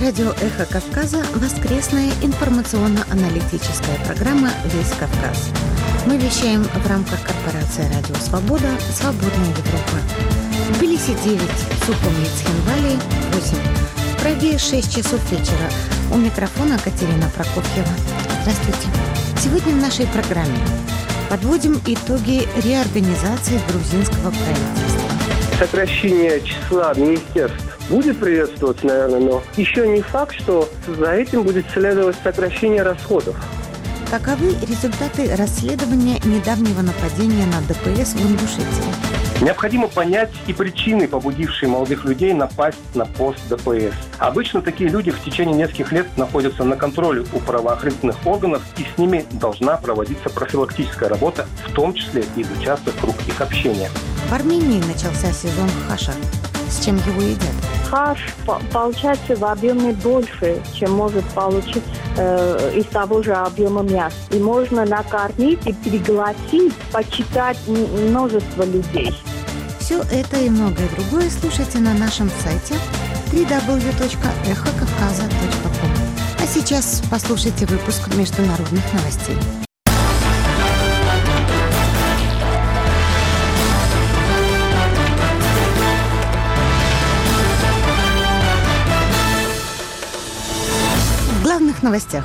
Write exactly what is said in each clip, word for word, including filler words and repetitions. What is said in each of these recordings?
радио «Эхо Кавказа» воскресная информационно-аналитическая программа «Весь Кавказ». Мы вещаем в рамках корпорации «Радио Свобода», «Свободная Европа». В Тбилиси девять, Сухумли, Цхинвали восемь. В Праге шесть часов вечера. У микрофона Катерина Прокофьева. Здравствуйте. Сегодня в нашей программе подводим итоги реорганизации грузинского правительства. Сокращение числа министерств будет приветствоваться, наверное, но еще не факт, что за этим будет следовать сокращение расходов. Каковы результаты расследования недавнего нападения на ДПС в Ингушетии? Необходимо понять и причины, побудившие молодых людей напасть на пост ДПС. Обычно такие люди в течение нескольких лет находятся на контроле у правоохранительных органов, и с ними должна проводиться профилактическая работа, в том числе и изучаться круг их общения. В Армении начался сезон хаша. С чем его едят? Хаш получается в объеме больше, чем может получить э, из того же объема мяса. И можно накормить и пригласить, почитать множество людей. Все это и многое другое слушайте на нашем сайте дабл ю дабл ю дабл ю точка эхо кавказа точка ком. А сейчас послушайте выпуск международных новостей. В главных новостях.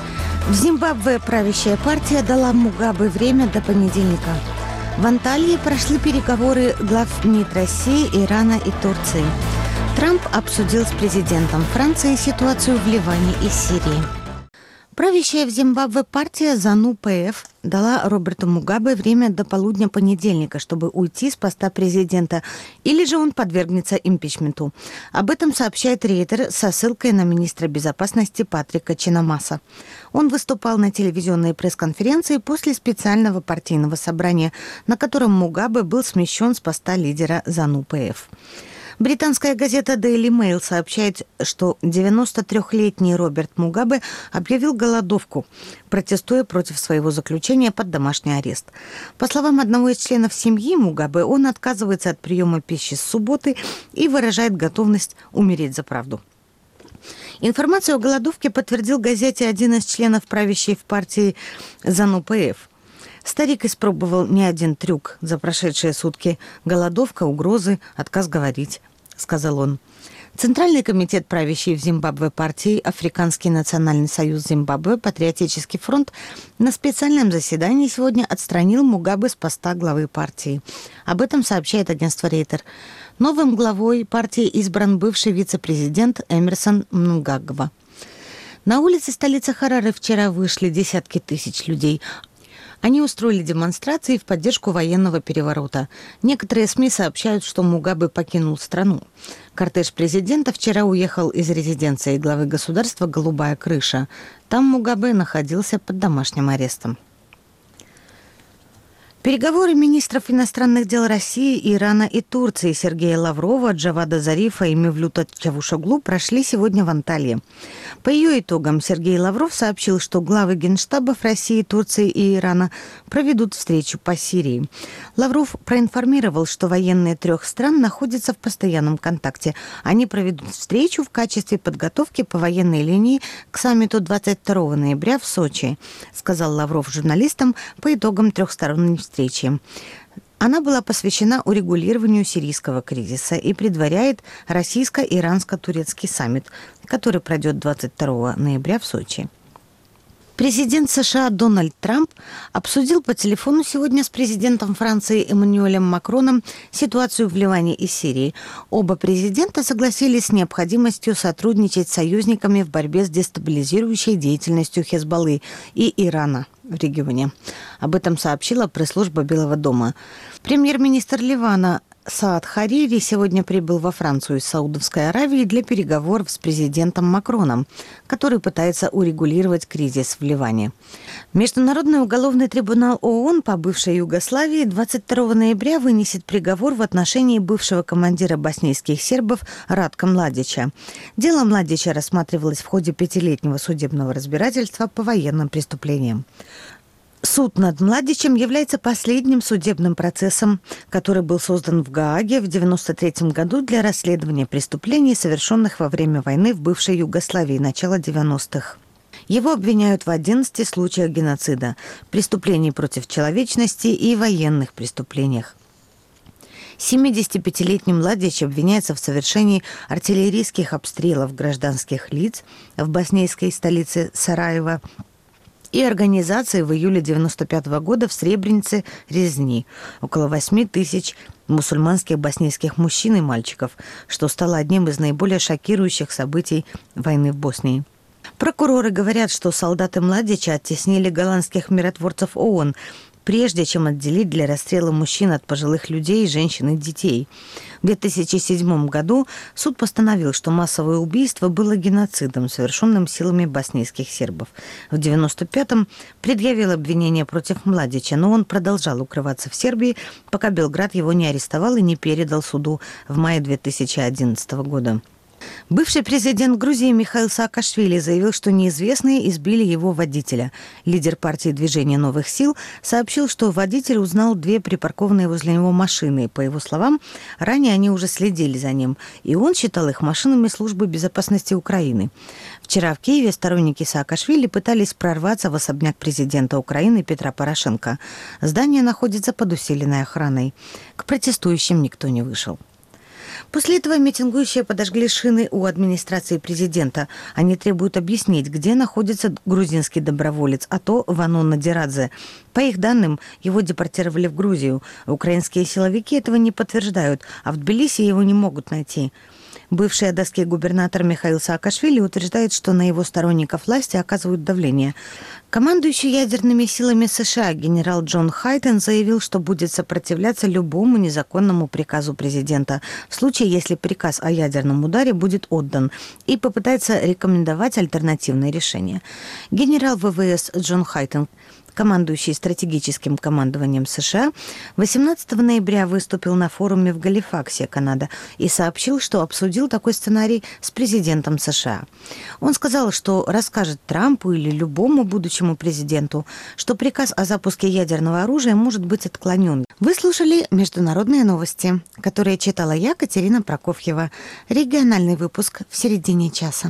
В Зимбабве правящая партия дала Мугабе время до понедельника. В Анталии прошли переговоры глав МИД России, Ирана и Турции. Трамп обсудил с президентом Франции ситуацию в Ливане и Сирии. Правящая в Зимбабве партия ЗАНУ-ПФ дала Роберту Мугабе время до полудня понедельника, чтобы уйти с поста президента, или же он подвергнется импичменту. Об этом сообщает Рейтер со ссылкой на министра безопасности Патрика Чинамаса. Он выступал на телевизионной пресс-конференции после специального партийного собрания, на котором Мугабе был смещен с поста лидера ЗАНУ-ПФ. Британская газета Daily Mail сообщает, что девяностотрёхлетний Роберт Мугабе объявил голодовку, протестуя против своего заключения под домашний арест. По словам одного из членов семьи Мугабе, он отказывается от приема пищи с субботы и выражает готовность умереть за правду. Информацию о голодовке подтвердил газете один из членов правящей в партии ЗАНУ-ПФ. Старик испробовал не один трюк за прошедшие сутки. Голодовка, угрозы, отказ говорить, сказал он. Центральный комитет правящей в Зимбабве партии Африканский национальный союз Зимбабве Патриотический фронт на специальном заседании сегодня отстранил Мугабе с поста главы партии. Об этом сообщает агентство Рейтер. Новым главой партии избран бывший вице-президент Эмерсон Мнангагва. На улице столицы Хараре вчера вышли десятки тысяч людей. Они устроили демонстрации в поддержку военного переворота. Некоторые СМИ сообщают, что Мугабе покинул страну. Кортеж президента вчера уехал из резиденции главы государства «Голубая крыша». Там Мугабе находился под домашним арестом. Переговоры министров иностранных дел России, Ирана и Турции Сергея Лаврова, Джавада Зарифа и Мевлюта Чавушоглу прошли сегодня в Анталии. По ее итогам Сергей Лавров сообщил, что главы генштабов России, Турции и Ирана проведут встречу по Сирии. Лавров проинформировал, что военные трех стран находятся в постоянном контакте. Они проведут встречу в качестве подготовки по военной линии к саммиту двадцать второго ноября в Сочи, сказал Лавров журналистам по итогам трехсторонней встречи. Встречи. Она была посвящена урегулированию сирийского кризиса и предваряет российско-иранско-турецкий саммит, который пройдет двадцать второго ноября в Сочи. Президент США Дональд Трамп обсудил по телефону сегодня с президентом Франции Эммануэлем Макроном ситуацию в Ливане и Сирии. Оба президента согласились с необходимостью сотрудничать с союзниками в борьбе с дестабилизирующей деятельностью Хезболлы и Ирана в регионе. Об этом сообщила пресс-служба Белого дома. Премьер-министр Ливана Саад Харири сегодня прибыл во Францию из Саудовской Аравии для переговоров с президентом Макроном, который пытается урегулировать кризис в Ливане. Международный уголовный трибунал ООН по бывшей Югославии двадцать второго ноября вынесет приговор в отношении бывшего командира боснийских сербов Ратка Младича. Дело Младича рассматривалось в ходе пятилетнего судебного разбирательства по военным преступлениям. Суд над Младичем является последним судебным процессом, который был создан в Гааге в девяносто третьем году для расследования преступлений, совершенных во время войны в бывшей Югославии начала девяностых. Его обвиняют в одиннадцати случаях геноцида, преступлений против человечности и военных преступлениях. семидесятипятилетний Младич обвиняется в совершении артиллерийских обстрелов гражданских лиц в боснийской столице Сараево и организации в июле девяносто пятого года в Сребренице резни около восьми тысяч мусульманских боснийских мужчин и мальчиков, что стало одним из наиболее шокирующих событий войны в Боснии. Прокуроры говорят, что солдаты Младича оттеснили голландских миротворцев ООН, прежде чем отделить для расстрела мужчин от пожилых людей, женщин и детей. В две тысячи седьмом году суд постановил, что массовое убийство было геноцидом, совершенным силами боснийских сербов. В девяносто пятом предъявил обвинение против Младича, но он продолжал укрываться в Сербии, пока Белград его не арестовал и не передал суду в мае две тысячи одиннадцатого года. Бывший президент Грузии Михаил Саакашвили заявил, что неизвестные избили его водителя. Лидер партии «Движение новых сил» сообщил, что водитель узнал две припаркованные возле него машины. По его словам, ранее они уже следили за ним, и он считал их машинами службы безопасности Украины. Вчера в Киеве сторонники Саакашвили пытались прорваться в особняк президента Украины Петра Порошенко. Здание находится под усиленной охраной. К протестующим никто не вышел. После этого митингующие подожгли шины у администрации президента. Они требуют объяснить, где находится грузинский доброволец Ато Ванон Надирадзе. По их данным, его депортировали в Грузию. Украинские силовики этого не подтверждают, а в Тбилиси его не могут найти. Бывший одесский губернатор Михаил Саакашвили утверждает, что на его сторонников власти оказывают давление. Командующий ядерными силами США генерал Джон Хайтен заявил, что будет сопротивляться любому незаконному приказу президента в случае, если приказ о ядерном ударе будет отдан, и попытается рекомендовать альтернативные решения. Генерал ВВС Джон Хайтен, командующий стратегическим командованием США, восемнадцатого ноября выступил на форуме в Галифаксе, Канада, и сообщил, что обсудил такой сценарий с президентом США. Он сказал, что расскажет Трампу или любому будущему президенту, что приказ о запуске ядерного оружия может быть отклонен. Вы слушали международные новости, которые читала я, Катерина Прокофьева. Региональный выпуск в середине часа.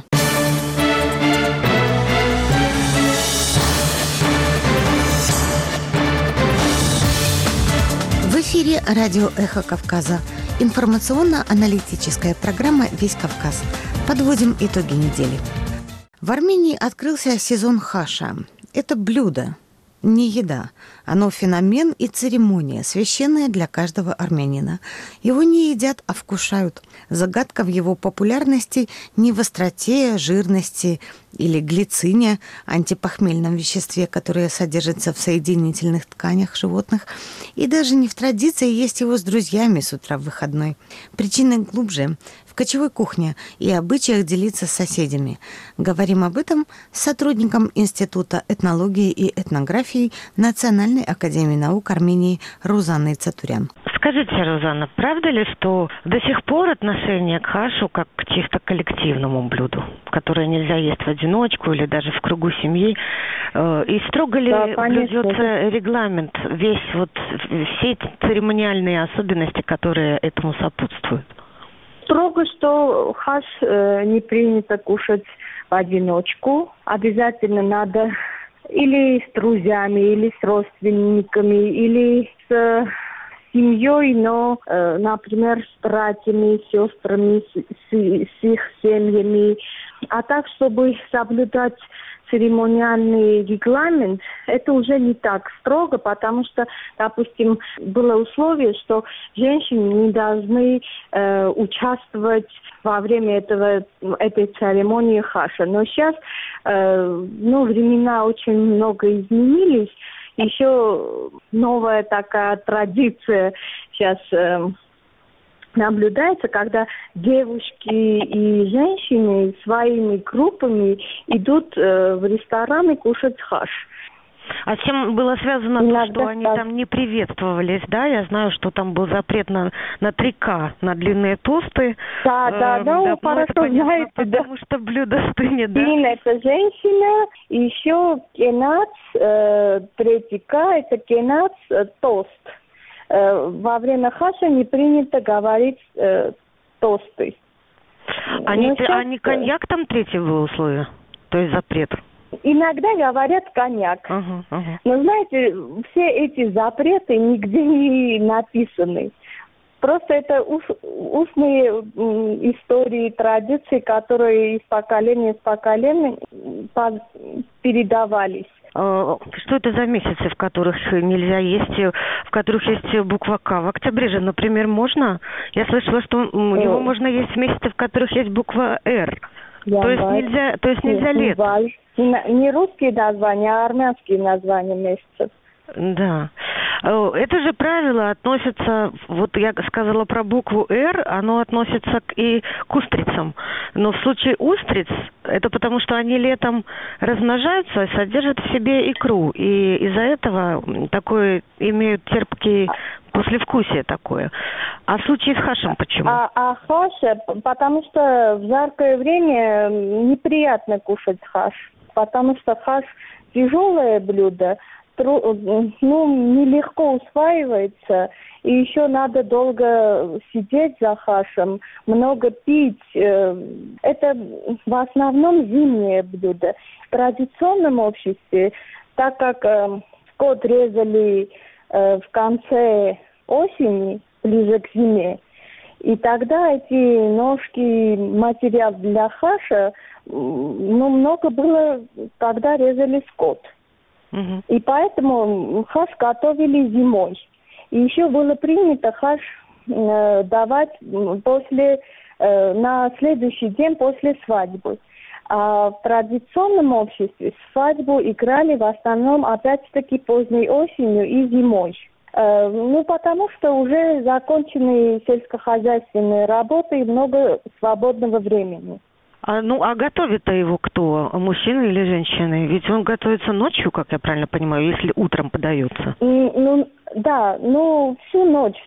В эфире радио «Эхо Кавказа». Информационно-аналитическая программа «Весь Кавказ». Подводим итоги недели. В Армении открылся сезон хаша. Это блюдо, не еда. Оно феномен и церемония, священная для каждого армянина. Его не едят, а вкушают. Загадка в его популярности не в остроте, жирности или глицине, антипохмельном веществе, которое содержится в соединительных тканях животных, и даже не в традиции есть его с друзьями с утра в выходной. Причина глубже – в кочевой кухне и обычаях делиться с соседями. Говорим об этом с сотрудником Института этнологии и этнографии Национальной академии наук Армении Рузанной Цатурян. Скажите, Рузанна, правда ли, что до сих пор отношение к хашу как к чисто коллективному блюду, которое нельзя есть в одиночку или даже в кругу семьи? И строго ли да, блюдется регламент, весь вот все эти церемониальные особенности, которые этому сопутствуют? Строго, что хаш э, не принято кушать в одиночку. Обязательно надо или с друзьями, или с родственниками, или с семьей, но, э, например, с братьями, сестрами, с, с, с их семьями. А так, чтобы соблюдать церемониальный регламент, это уже не так строго, потому что, допустим, было условие, что женщины не должны э, участвовать во время этого, этой церемонии хаша. Но сейчас э, ну, времена очень много изменились. Еще новая такая традиция сейчас э, наблюдается, когда девушки и женщины своими группами идут э, в рестораны кушать хаш. А с чем было связано Иногда то, что они так. там не приветствовались, да? Я знаю, что там был запрет на, на три К, на длинные тосты. Да, да, Эм, да, да, хорошо это понятно, знаете, да. потому что блюдо стынет, да? Тин – это женщина, и еще кенац, э, третий К – это кенац, э, тост. Э, во время хаша не принято говорить э, тосты. А не, Но те- сейчас, а не коньяк там третье было условие? То есть запрет? иногда говорят коньяк. Ага, ага. Но знаете, все эти запреты нигде не написаны. Просто это ус- устные м, истории, традиции, которые из поколения в поколение м, по- передавались. А, Что это за месяцы, в которых нельзя есть, э, в которых есть буква К? В октябре же, например, можно? Я слышала, что м, его Э. можно есть в месяцы, в которых есть буква Р. То есть Январь. нельзя, то есть нельзя Нет, летом. январь. Не, не русские названия, а армянские названия месяцев. Да. Э, Это же правило относится, вот я сказала про букву «Р», оно относится к, и к устрицам. Но в случае устриц, это потому что они летом размножаются и содержат в себе икру. И из-за этого м, такой имеют терпкий послевкусие такое. А в случае с хашем почему? А, а хаш, потому что в жаркое время неприятно кушать хаш. Потому что хаш тяжелое блюдо, тру- ну, нелегко усваивается, и еще надо долго сидеть за хашем, много пить. Э, Это в основном зимнее блюдо. В традиционном обществе, так как э, скот резали э, в конце осени, ближе к зиме, и тогда эти ножки, материал для хаша, ну, много было, когда резали скот. Мгм. И поэтому хаш готовили зимой. И еще было принято хаш э, давать м, после, э, на следующий день после свадьбы. А в традиционном обществе свадьбу играли в основном опять-таки поздней осенью и зимой. Э, ну, потому что уже закончены сельскохозяйственные работы и много свободного времени. А, ну, а готовит-то его кто? Мужчина или женщина? Ведь он готовится ночью, как я правильно понимаю, если утром подается. М, Ну, да, ну, всю ночь.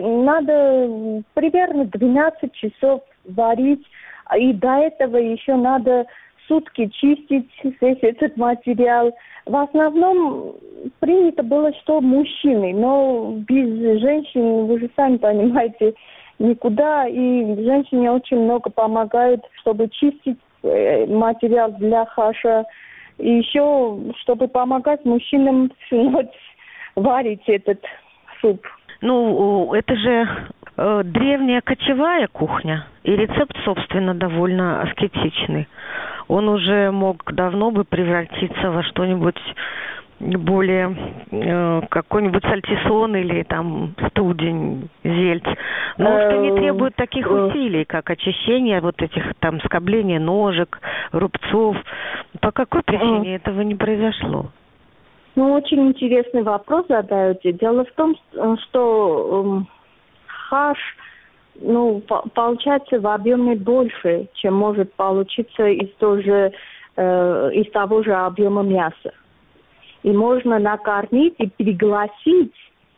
Надо примерно двенадцать часов варить, и до этого еще надо сутки чистить весь этот материал. В основном принято было, что мужчины, но без женщин, вы же сами понимаете, никуда, и женщине очень много помогают, чтобы чистить э, материал для хаша, и еще, чтобы помогать мужчинам всю ночь варить этот суп. Ну, это же э, древняя кочевая кухня, и рецепт, собственно, довольно аскетичный. Он уже мог давно бы превратиться во что-нибудь более, э, какой-нибудь сальтисон или там студень, зельц. Но что не требует таких усилий, как очищение вот этих там скобления ножек, рубцов. По какой причине этого не произошло? Ну, очень интересный вопрос задаете. Дело в том, что э, хаш, ну, по- получается в объеме больше, чем может получиться из, тоже, э, из того же объема мяса. И можно накормить и пригласить,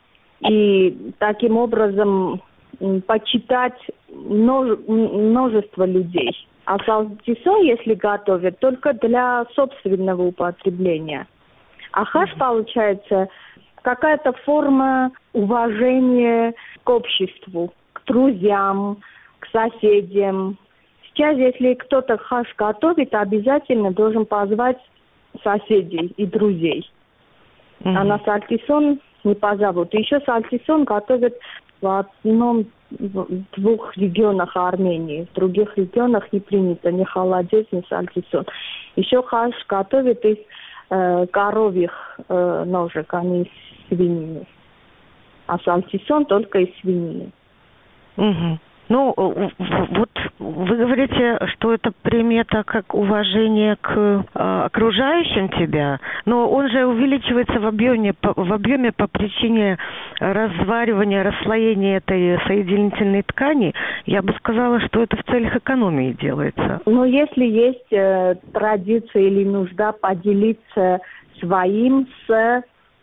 и таким образом м, почитать множе- м, множество людей. А салтисон, если готовят, только для собственного употребления. А хаш, получается, какая-то форма уважения к обществу, к друзьям, к соседям. Сейчас, если кто-то хаш готовит, обязательно должен позвать соседей и друзей. Мгм. А на сальтисон не позовут. Еще сальтисон готовят в одном, в двух регионах Армении. В других регионах не принято ни холодец, ни сальтисон. Еще хаш готовят из э, коровьих э, ножек, а не из свинины. А сальтисон только из свинины. Мгм. Ну, в- в- вот вы говорите, что это примета как уважение к э, окружающим тебя, но он же увеличивается в объеме, по- в объеме по причине разваривания, расслоения этой соединительной ткани. Я бы сказала, что это в целях экономии делается. Но если есть э, традиция или нужда поделиться своим с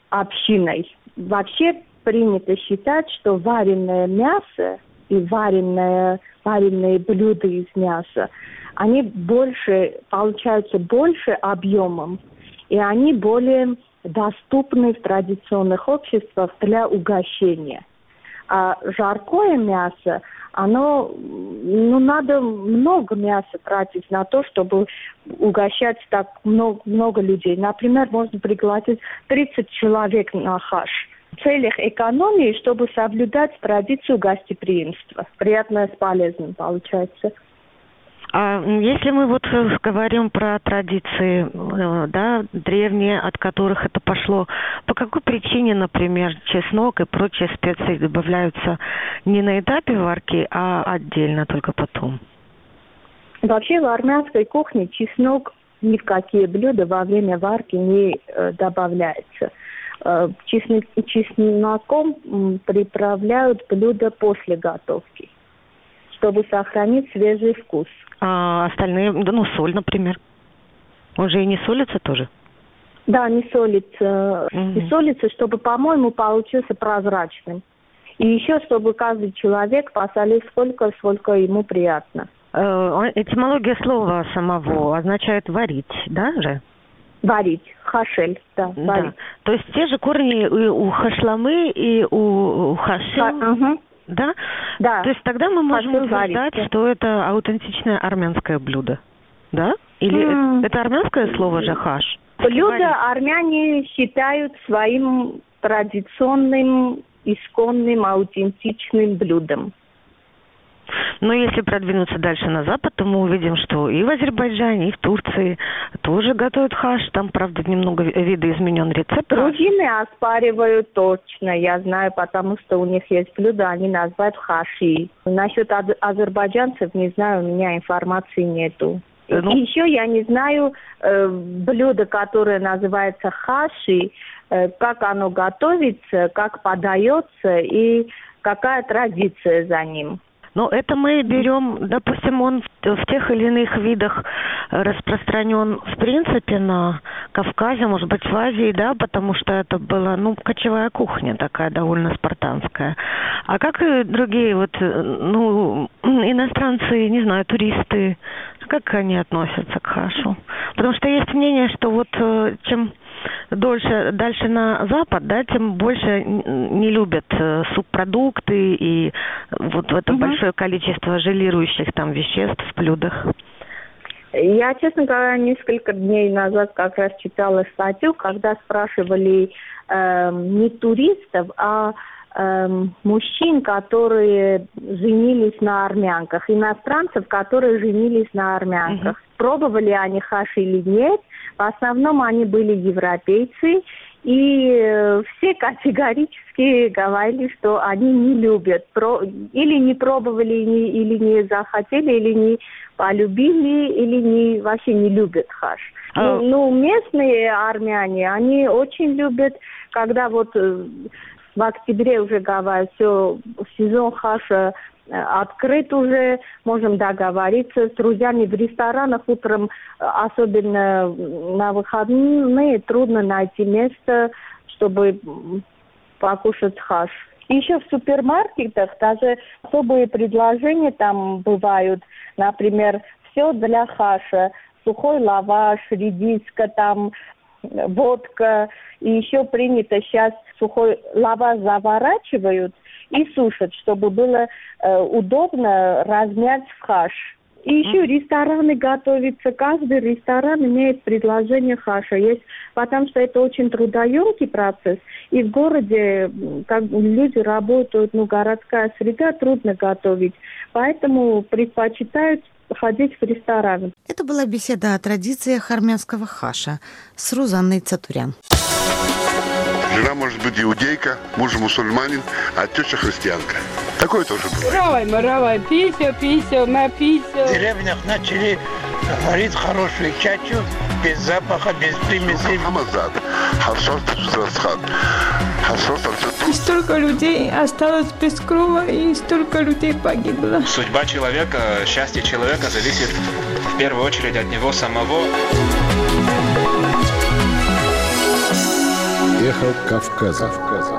общиной. Вообще принято считать, что вареное мясо и вареное, вареные блюда из мяса, они больше, получаются больше объемом, и они более доступны в традиционных обществах для угощения. А жаркое мясо, оно, ну, надо много мяса тратить на то, чтобы угощать так много, много людей. Например, можно пригласить тридцать человек на хаш. В целях экономии, чтобы соблюдать традицию гостеприимства. Приятное с полезным получается. А если мы вот говорим про традиции, да, древние, от которых это пошло, по какой причине, например, чеснок и прочие специи добавляются не на этапе варки, а отдельно только потом? Вообще в армянской кухне чеснок ни в какие блюда во время варки не э, добавляется. Э, чеснок, чесноком м, приправляют блюда после готовки, чтобы сохранить свежий вкус. А остальные, да, ну, соль, например. Он же и не солится тоже? Да, не солится. Угу. Не солится, чтобы, по-моему, получился прозрачным. И еще, чтобы каждый человек посолил сколько, сколько ему приятно. Э, этимология слова самого означает «варить», да же? Варить. Хашель, да, Да. варить. То есть те же корни и у хашламы, и у, у хашим. Ха- угу. Да? Да. То есть тогда мы можем Хашим утверждать, варится. что это аутентичное армянское блюдо. Да? Или М. это, это армянское слово же хаш? Блюдо Варить. армяне считают своим традиционным, исконным, аутентичным блюдом. Но если продвинуться дальше на запад, то мы увидим, что и в Азербайджане, и в Турции тоже готовят хаш. Там, правда, немного видоизменен рецепт. Грузины оспаривают точно, я знаю, потому что у них есть блюдо, они называют хаши. Насчет аз- азербайджанцев, не знаю, у меня информации нету. Ну. И еще я не знаю э, блюдо, которое называется хаши, э, как оно готовится, как подается и какая традиция за ним. Но это мы берем, допустим, он в, в тех или иных видах распространен, в принципе, на Кавказе, может быть, в Азии, да, потому что это была, ну, кочевая кухня такая довольно спартанская. А как и другие вот, ну, иностранцы, не знаю, туристы, как они относятся к хашу? Потому что есть мнение, что вот чем дольше, дальше на запад, да, тем больше не любят субпродукты и вот это Угу. большое количество желирующих там веществ в блюдах. Я, честно говоря, несколько дней назад как раз читала статью, когда спрашивали э, не туристов, а э, мужчин, которые женились на армянках, иностранцев, которые женились на армянках. Угу. Пробовали они хаш или нет. В основном они были европейцы, и э, все категорически говорили, что они не любят, про, или не пробовали, не, или не захотели, или не полюбили, или не, вообще не любят хаш. А... Ну, ну, местные армяне, они очень любят, когда вот э, в октябре уже говорят, все, сезон хаша открыт уже, можем договориться с друзьями в ресторанах утром, особенно на выходные, трудно найти место, чтобы покушать хаш. Еще в супермаркетах даже особые предложения там бывают, например, все для хаша, сухой лаваш, редиска, там водка, и еще принято сейчас сухой лаваш заворачивают и сушат, чтобы было э, удобно размять в хаш. И еще рестораны готовятся. Каждый ресторан имеет предложение хаша. Есть, потому что это очень трудоемкий процесс. И в городе, как люди работают, ну, городская среда, трудно готовить. Поэтому предпочитают ходить в рестораны. Это была беседа о традициях армянского хаша с Рузанной Цатурян. Жена может быть иудейка, муж мусульманин, а теща христианка. Такое тоже бывает. Равай, мы равай, писю, писю, мы писю. В деревнях начали варить хорошую чачу, без запаха, без примесей. Хамазад, хасос тусрасхан, хасос И столько людей осталось без крова, и столько людей погибло. Судьба человека, счастье человека зависит в первую очередь от него самого. Эхо Кавказа.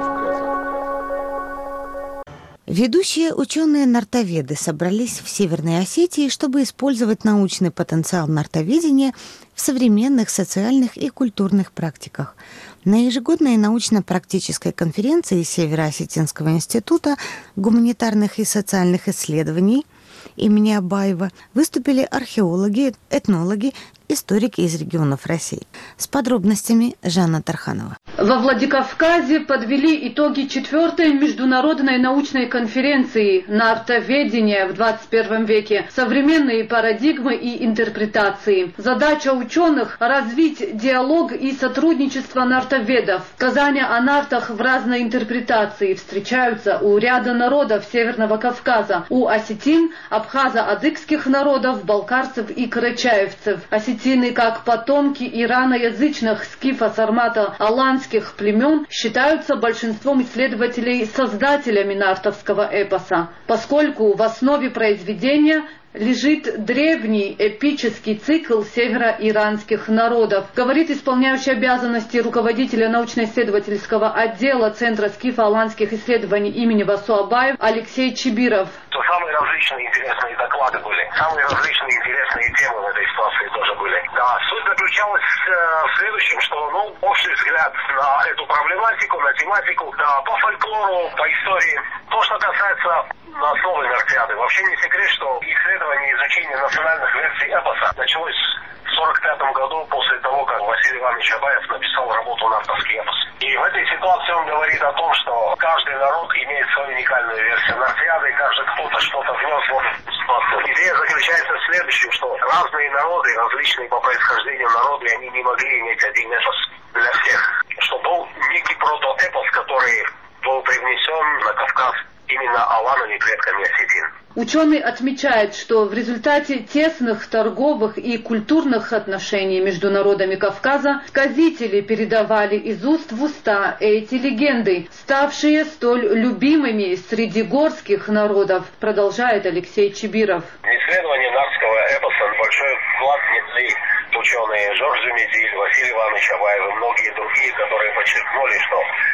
Ведущие ученые-нартоведы собрались в Северной Осетии, чтобы использовать научный потенциал нартоведения в современных социальных и культурных практиках. На ежегодной научно-практической конференции Северо-Осетинского института гуманитарных и социальных исследований имени Абаева выступили археологи, этнологи, историки из регионов России. С подробностями Жанна Тарханова. Во Владикавказе подвели итоги четвертой международной научной конференции «Нартоведение в двадцать первом веке. Современные парадигмы и интерпретации». Задача ученых – развить диалог и сотрудничество нартоведов. Сказания о нартах в разной интерпретации встречаются у ряда народов Северного Кавказа, у осетин, абхазо-адыгских народов, балкарцев и карачаевцев. Осетины, как потомки ираноязычных скифо-сармато-аланских племен, считаются большинством исследователей создателями нартовского эпоса, поскольку в основе произведения лежит древний эпический цикл североиранских народов, говорит исполняющий обязанности руководителя научно-исследовательского отдела Центра скифо-аланских исследований имени Васу Абаев Алексей Чибиров. То самые различные интересные доклады были, самые различные интересные темы в этой ситуации тоже были. Да, суть заключалась э, в следующем, что, ну, общий взгляд на эту проблематику, на тематику, да, по фольклору, по истории. То, что касается основы нартиады, вообще не секрет, что исследование и изучение национальных версий эпоса началось в сорок пятом году после того, как Василий Иванович Абаев написал работу «Нартовский эпос». И в этой ситуации он говорит о том, что каждый народ имеет свою уникальную версию нартиады, и каждый кто-то что-то внес в эту ситуацию. Идея заключается в следующем, что разные народы, различные по происхождению народы, они не могли иметь один эпос для всех. Что был некий протоэпос, который был привнесен на Кавказ именно аланами, предками осетин. Ученый отмечает, что в результате тесных торговых и культурных отношений между народами Кавказа сказители передавали из уст в уста эти легенды, ставшие столь любимыми среди горских народов, продолжает Алексей Чибиров. Исследование нартского эпоса большой вклад внесли ученые Жорж Зюмедиль, Василий Иванович Абаев и многие другие, которые подчеркнули, что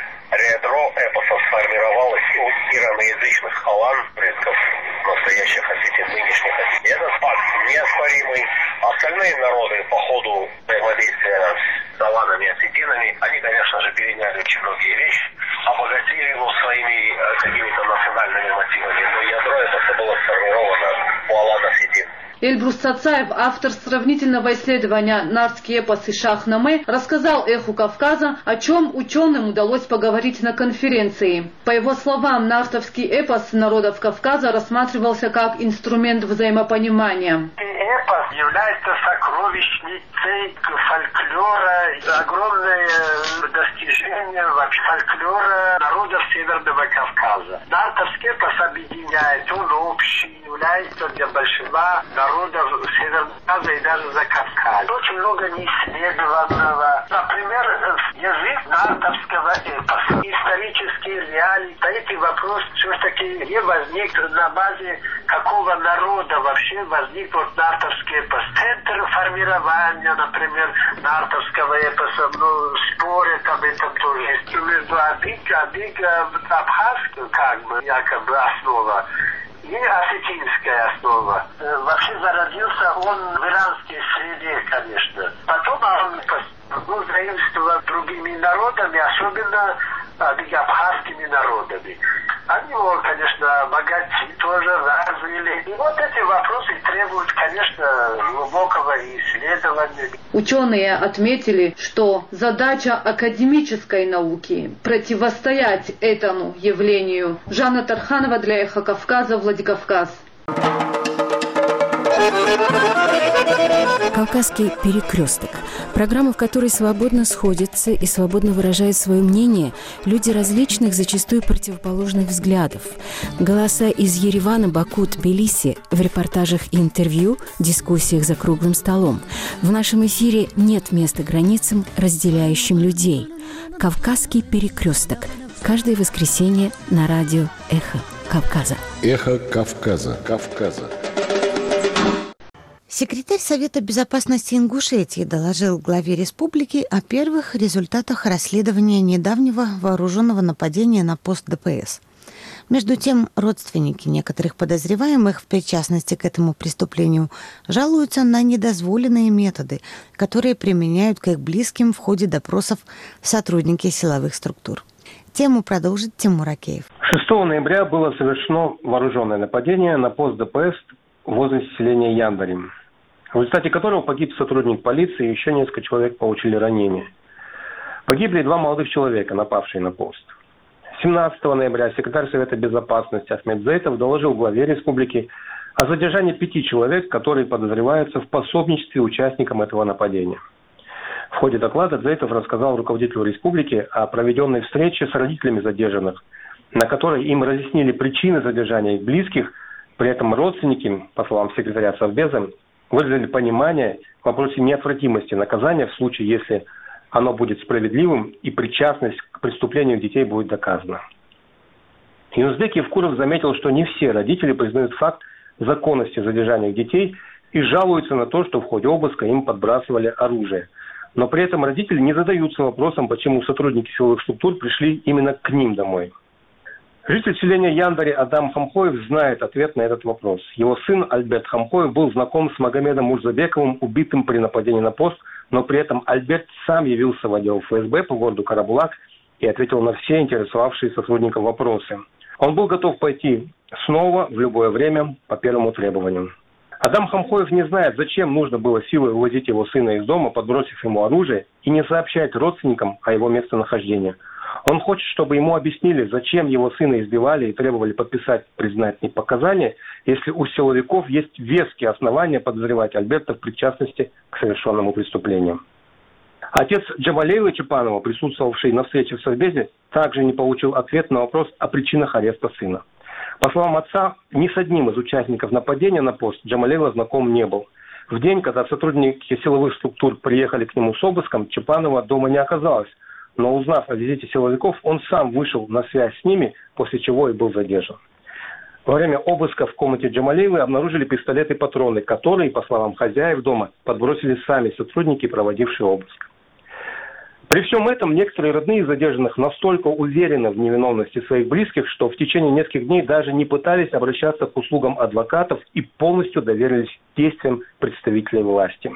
ядро эпоса сформировалось у ираноязычных алан, предков настоящих осетин, нынешних осетин. Этот факт неоспоримый. Остальные народы по ходу взаимодействия с аланами и осетинами, они, конечно же, переняли очень многие вещи, обогатили его своими какими-то национальными мотивами, но ядро эпоса было сформировано у алан-осетин. Эльбрус Цацаев, автор сравнительного исследования «Нартский эпос и Шах-Наме», рассказал «Эху Кавказа», о чем ученым удалось поговорить на конференции. По его словам, нартовский эпос народов Кавказа рассматривался как инструмент взаимопонимания. Эпос является сокровищницей фольклора, огромное достижение вообще фольклора народов Северного Кавказа. Нартовский эпос объединяет, он общий, является для большинства народов Северного Кавказа и даже Закавказья. Очень много неисследованного. Например, язык нартовского эпоса, исторические реалии. Третий вопрос все-таки где возник, на базе какого народа вообще возник вот нартовский эпос. Центр формирования, например, нартовского эпоса, ну, спорят об этом тоже. Между Адыг, Адыг, Абхазская, как бы, якобы основа, и осетинская основа. Вообще зародился он в иранской среде, конечно. Потом он был заимствован другими народами, особенно абхазскими народами. Они его, конечно, обогатили, тоже развили. И вот эти вопросы требуют, конечно, глубокого исследования. Ученые отметили, что задача академической науки – противостоять этому явлению. Жанна Тарханова для «Эхо Кавказа», Владикавказ. «Кавказский перекресток» – программа, в которой свободно сходятся и свободно выражают свое мнение люди различных, зачастую противоположных взглядов. Голоса из Еревана, Баку, Тбилиси в репортажах и интервью, дискуссиях за круглым столом. В нашем эфире нет места границам, разделяющим людей. «Кавказский перекресток» – каждое воскресенье на радио «Эхо Кавказа». «Эхо Кавказа». Кавказа. Секретарь Совета безопасности Ингушетии доложил главе республики о первых результатах расследования недавнего вооруженного нападения на пост ДПС. Между тем, родственники некоторых подозреваемых в причастности к этому преступлению жалуются на недозволенные методы, которые применяют к их близким в ходе допросов сотрудники силовых структур. Тему продолжит Тимур Акеев. шестого ноября было совершено вооруженное нападение на пост ДПС возле селения Яндари, в результате которого погиб сотрудник полиции и еще несколько человек получили ранения. Погибли два молодых человека, напавшие на пост. семнадцатого ноября секретарь Совета безопасности Ахмед Зейтов доложил главе республики о задержании пяти человек, которые подозреваются в пособничестве участникам этого нападения. В ходе доклада Зейтов рассказал руководителю республики о проведенной встрече с родителями задержанных, на которой им разъяснили причины задержания их близких. При этом родственники, по словам секретаря Совбеза, выразили понимание в вопросе неотвратимости наказания в случае, если оно будет справедливым и причастность к преступлению детей будет доказана. Юнусбек Евкуров заметил, что не все родители признают факт законности задержания детей и жалуются на то, что в ходе обыска им подбрасывали оружие. Но при этом родители не задаются вопросом, почему сотрудники силовых структур пришли именно к ним домой. Житель селения Яндари Адам Хамхоев знает ответ на этот вопрос. Его сын Альберт Хамхоев был знаком с Магомедом Мурзабековым, убитым при нападении на пост, но при этом Альберт сам явился в отдел эф эс бэ по городу Карабулак и ответил на все интересовавшие сотрудников вопросы. Он был готов пойти снова в любое время по первому требованию. Адам Хамхоев не знает, зачем нужно было силой увозить его сына из дома, подбросив ему оружие, и не сообщать родственникам о его местонахождении. Он хочет, чтобы ему объяснили, зачем его сына избивали и требовали подписать признательные показания, если у силовиков есть веские основания подозревать Альберта в причастности к совершенному преступлению. Отец Джамалеева Чапанова, присутствовавший на встрече в Совбезе, также не получил ответ на вопрос о причинах ареста сына. По словам отца, ни с одним из участников нападения на пост Джамалеева знаком не был. В день, когда сотрудники силовых структур приехали к нему с обыском, Чапанова дома не оказалось. Но узнав о визите силовиков, он сам вышел на связь с ними, после чего и был задержан. Во время обыска в комнате Джамалеевой обнаружили пистолеты и патроны, которые, по словам хозяев дома, подбросили сами сотрудники, проводившие обыск. При всем этом некоторые родные задержанных настолько уверены в невиновности своих близких, что в течение нескольких дней даже не пытались обращаться к услугам адвокатов и полностью доверились действиям представителей власти.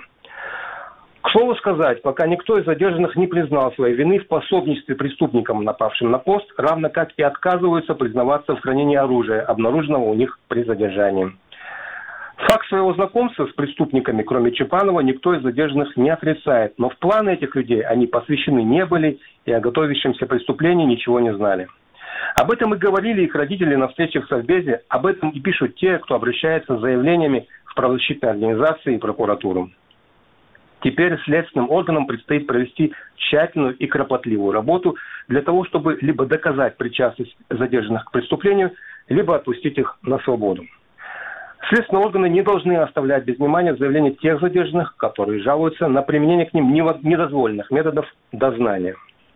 К слову сказать, пока никто из задержанных не признал своей вины в пособничестве преступникам, напавшим на пост, равно как и отказываются признаваться в хранении оружия, обнаруженного у них при задержании. Факт своего знакомства с преступниками, кроме Чапанова, никто из задержанных не отрицает, но в планы этих людей они посвящены не были и о готовящемся преступлении ничего не знали. Об этом и говорили их родители на встречах в Совбезе, об этом и пишут те, кто обращается с заявлениями в правозащитные организации и прокуратуру. Теперь следственным органам предстоит провести тщательную и кропотливую работу для того, чтобы либо доказать причастность задержанных к преступлению, либо отпустить их на свободу. Следственные органы не должны оставлять без внимания заявления тех задержанных, которые жалуются на применение к ним недозволенных методов дознания.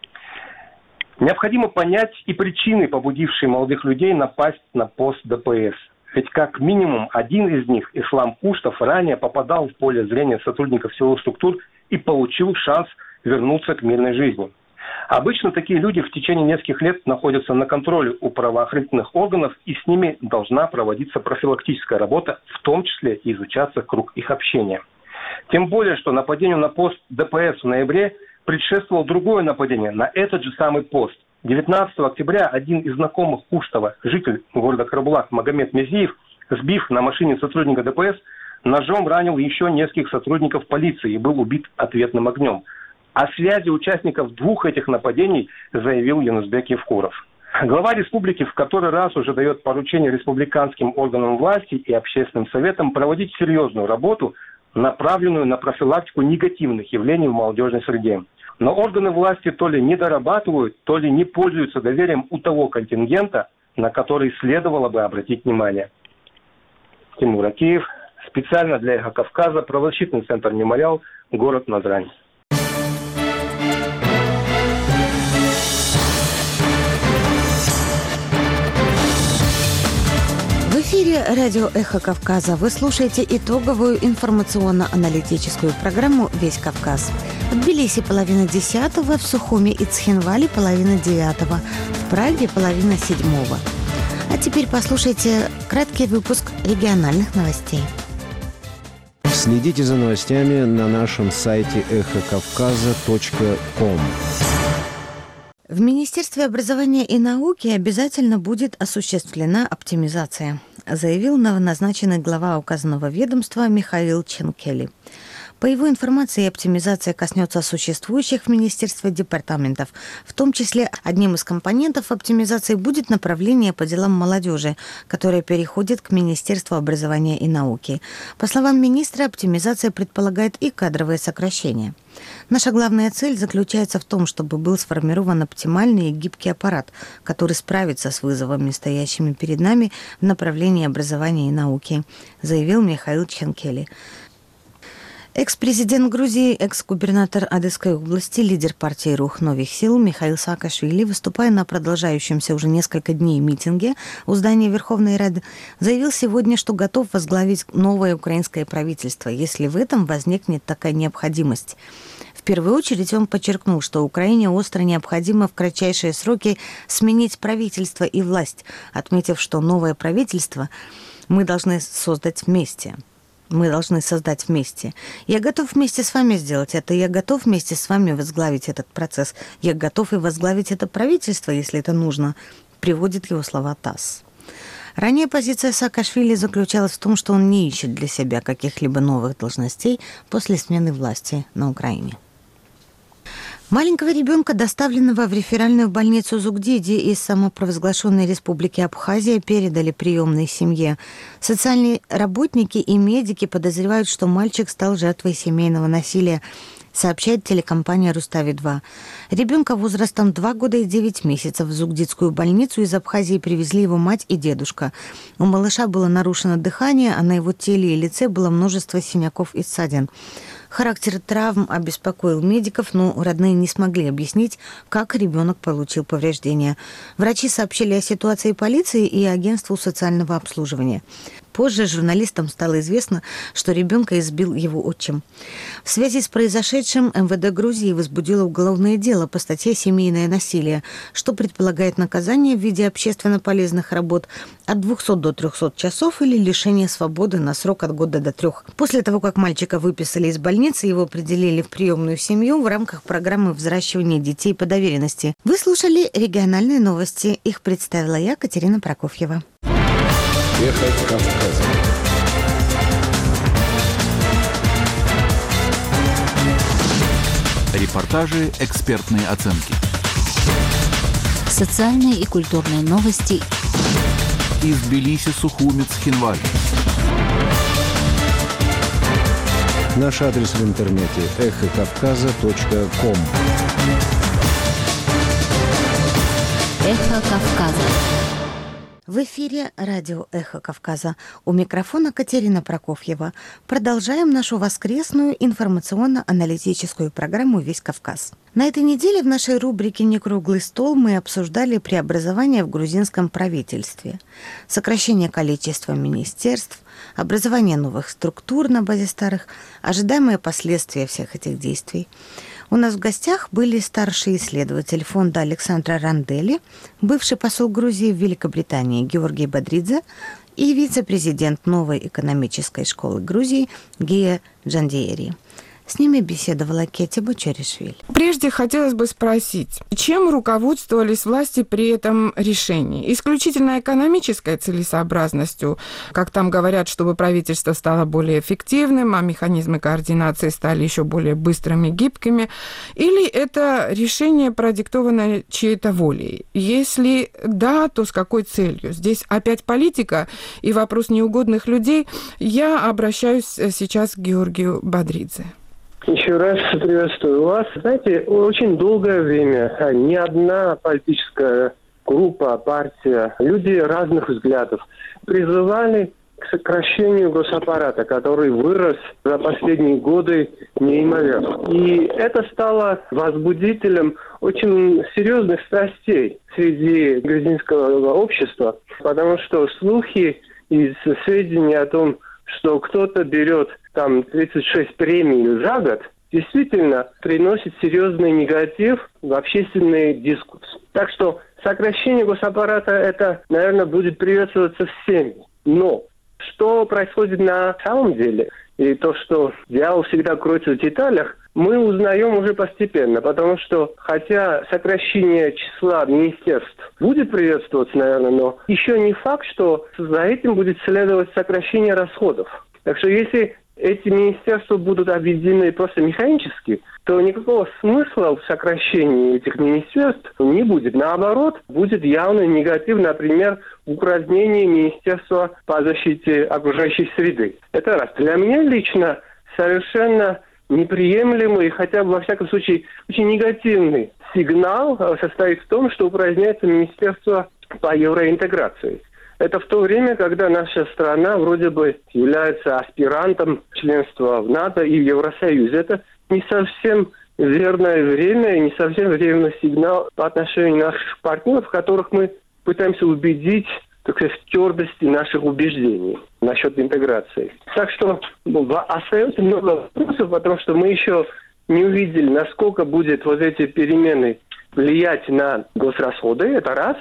Необходимо понять и причины, побудившие молодых людей напасть на пост дэ пэ эс. Ведь как минимум один из них, Ислам Куштов, ранее попадал в поле зрения сотрудников силовых структур и получил шанс вернуться к мирной жизни. Обычно такие люди в течение нескольких лет находятся на контроле у правоохранительных органов, и с ними должна проводиться профилактическая работа, в том числе и изучаться круг их общения. Тем более, что нападению на пост дэ пэ эс в ноябре предшествовало другое нападение на этот же самый пост. девятнадцатого октября один из знакомых Куштова, житель города Карабулак Магомед Мезиев, сбив на машине сотрудника дэ пэ эс, ножом ранил еще нескольких сотрудников полиции и был убит ответным огнем. О связи участников двух этих нападений заявил Юнусбек Евкуров. Глава республики в который раз уже дает поручение республиканским органам власти и общественным советам проводить серьезную работу, направленную на профилактику негативных явлений в молодежной среде. Но органы власти то ли не дорабатывают, то ли не пользуются доверием у того контингента, на который следовало бы обратить внимание. Тимур Акеев, специально для «Эхо Кавказа», правозащитный центр «Мемориал», город Назрань. В эфире радио «Эхо Кавказа». Вы слушаете итоговую информационно-аналитическую программу «Весь Кавказ». В Тбилиси половина десятого, в Сухуми и Цхинвале половина девятого, в Праге половина седьмого. А теперь послушайте краткий выпуск региональных новостей. Следите за новостями на нашем сайте эхо кавказа точка ком. В Министерстве образования и науки обязательно будет осуществлена оптимизация, заявил новоназначенный глава указанного ведомства Михаил Ченкели. По его информации, оптимизация коснется существующих в министерстве департаментов. В том числе одним из компонентов оптимизации будет направление по делам молодежи, которое переходит к Министерству образования и науки. По словам министра, оптимизация предполагает и кадровые сокращения. Наша главная цель заключается в том, чтобы был сформирован оптимальный и гибкий аппарат, который справится с вызовами, стоящими перед нами в направлении образования и науки, заявил Михаил Ченкели. Экс-президент Грузии, экс-губернатор Одесской области, лидер партии «Рух новых сил» Михаил Саакашвили, выступая на продолжающемся уже несколько дней митинге у здания Верховной Рады, заявил сегодня, что готов возглавить новое украинское правительство, если в этом возникнет такая необходимость. В первую очередь он подчеркнул, что Украине остро необходимо в кратчайшие сроки сменить правительство и власть, отметив, что новое правительство мы должны создать вместе. Мы должны создать вместе. Я готов вместе с вами сделать это. Я готов вместе с вами возглавить этот процесс. Я готов и возглавить это правительство, если это нужно, приводит его слова ТАСС. Ранее позиция Саакашвили заключалась в том, что он не ищет для себя каких-либо новых должностей после смены власти на Украине. Маленького ребенка, доставленного в реферальную больницу Зугдиди из самопровозглашенной республики Абхазия, передали приемной семье. Социальные работники и медики подозревают, что мальчик стал жертвой семейного насилия, сообщает телекомпания «Рустави-два». Ребенка возрастом два года и девять месяцев в Зугдидскую больницу из Абхазии привезли его мать и дедушка. У малыша было нарушено дыхание, а на его теле и лице было множество синяков и ссадин. Характер травм обеспокоил медиков, но родные не смогли объяснить, как ребенок получил повреждения. Врачи сообщили о ситуации полиции и агентству социального обслуживания. Позже журналистам стало известно, что ребенка избил его отчим. В связи с произошедшим эм вэ дэ Грузии возбудило уголовное дело по статье «Семейное насилие», что предполагает наказание в виде общественно полезных работ от двухсот до трехсот часов или лишения свободы на срок от года до трех. После того, как мальчика выписали из больницы, его определили в приемную семью в рамках программы взращивания детей по доверенности. Вы слушали региональные новости. Их представила я, Катерина Прокофьева. Эхо Кавказа. Репортажи, экспертные оценки. Социальные и культурные новости. Из Тбилиси, Сухуми, Цхинвали. Наш адрес в интернете эхо кавказа точка ком. Эхо Кавказа. В эфире радио «Эхо Кавказа». У микрофона Катерина Прокофьева. Продолжаем нашу воскресную информационно-аналитическую программу «Весь Кавказ». На этой неделе в нашей рубрике «Некруглый стол» мы обсуждали преобразование в грузинском правительстве, сокращение количества министерств, образование новых структур на базе старых, ожидаемые последствия всех этих действий. У нас в гостях были старший исследователь фонда Александра Рандели, бывший посол Грузии в Великобритании Георгий Бодридзе и вице-президент новой экономической школы Грузии Гия Джандиери. С ними беседовала Кетти Бочеришвили. Прежде хотелось бы спросить, чем руководствовались власти при этом решении? Исключительно экономической целесообразностью, как там говорят, чтобы правительство стало более эффективным, а механизмы координации стали еще более быстрыми, гибкими? Или это решение продиктовано чьей-то волей? Если да, то с какой целью? Здесь опять политика и вопрос неугодных людей. Я обращаюсь сейчас к Георгию Бодридзе. Еще раз приветствую вас. Знаете, очень долгое время ни одна политическая группа, партия, люди разных взглядов призывали к сокращению госаппарата, который вырос за последние годы неимоверно. И это стало возбудителем очень серьезных страстей среди грузинского общества, потому что слухи из сведений о том, что кто-то берет там тридцать шесть премий за год, действительно приносит серьезный негатив в общественный дискурс. Так что сокращение госаппарата, это, наверное, будет приветствоваться всеми. Но что происходит на самом деле, и то, что дьявол всегда кроется в деталях, мы узнаем уже постепенно, потому что, хотя сокращение числа министерств будет приветствоваться, наверное, но еще не факт, что за этим будет следовать сокращение расходов. Так что если эти министерства будут объединены просто механически, то никакого смысла в сокращении этих министерств не будет. Наоборот, будет явный негатив, например, в упразднении Министерства по защите окружающей среды. Это раз. Для меня лично совершенно неприемлемый, хотя бы во всяком случае очень негативный сигнал состоит в том, что упраздняется Министерство по евроинтеграции. Это в то время, когда наша страна вроде бы является аспирантом членства в НАТО и в Евросоюзе. Это не совсем верное время и не совсем верный сигнал по отношению наших партнеров, которых мы пытаемся убедить, так сказать, в твердости наших убеждений насчет интеграции. Так что ну, остается много вопросов, потому что мы еще не увидели, насколько будет вот эти перемены влиять на госрасходы, это раз.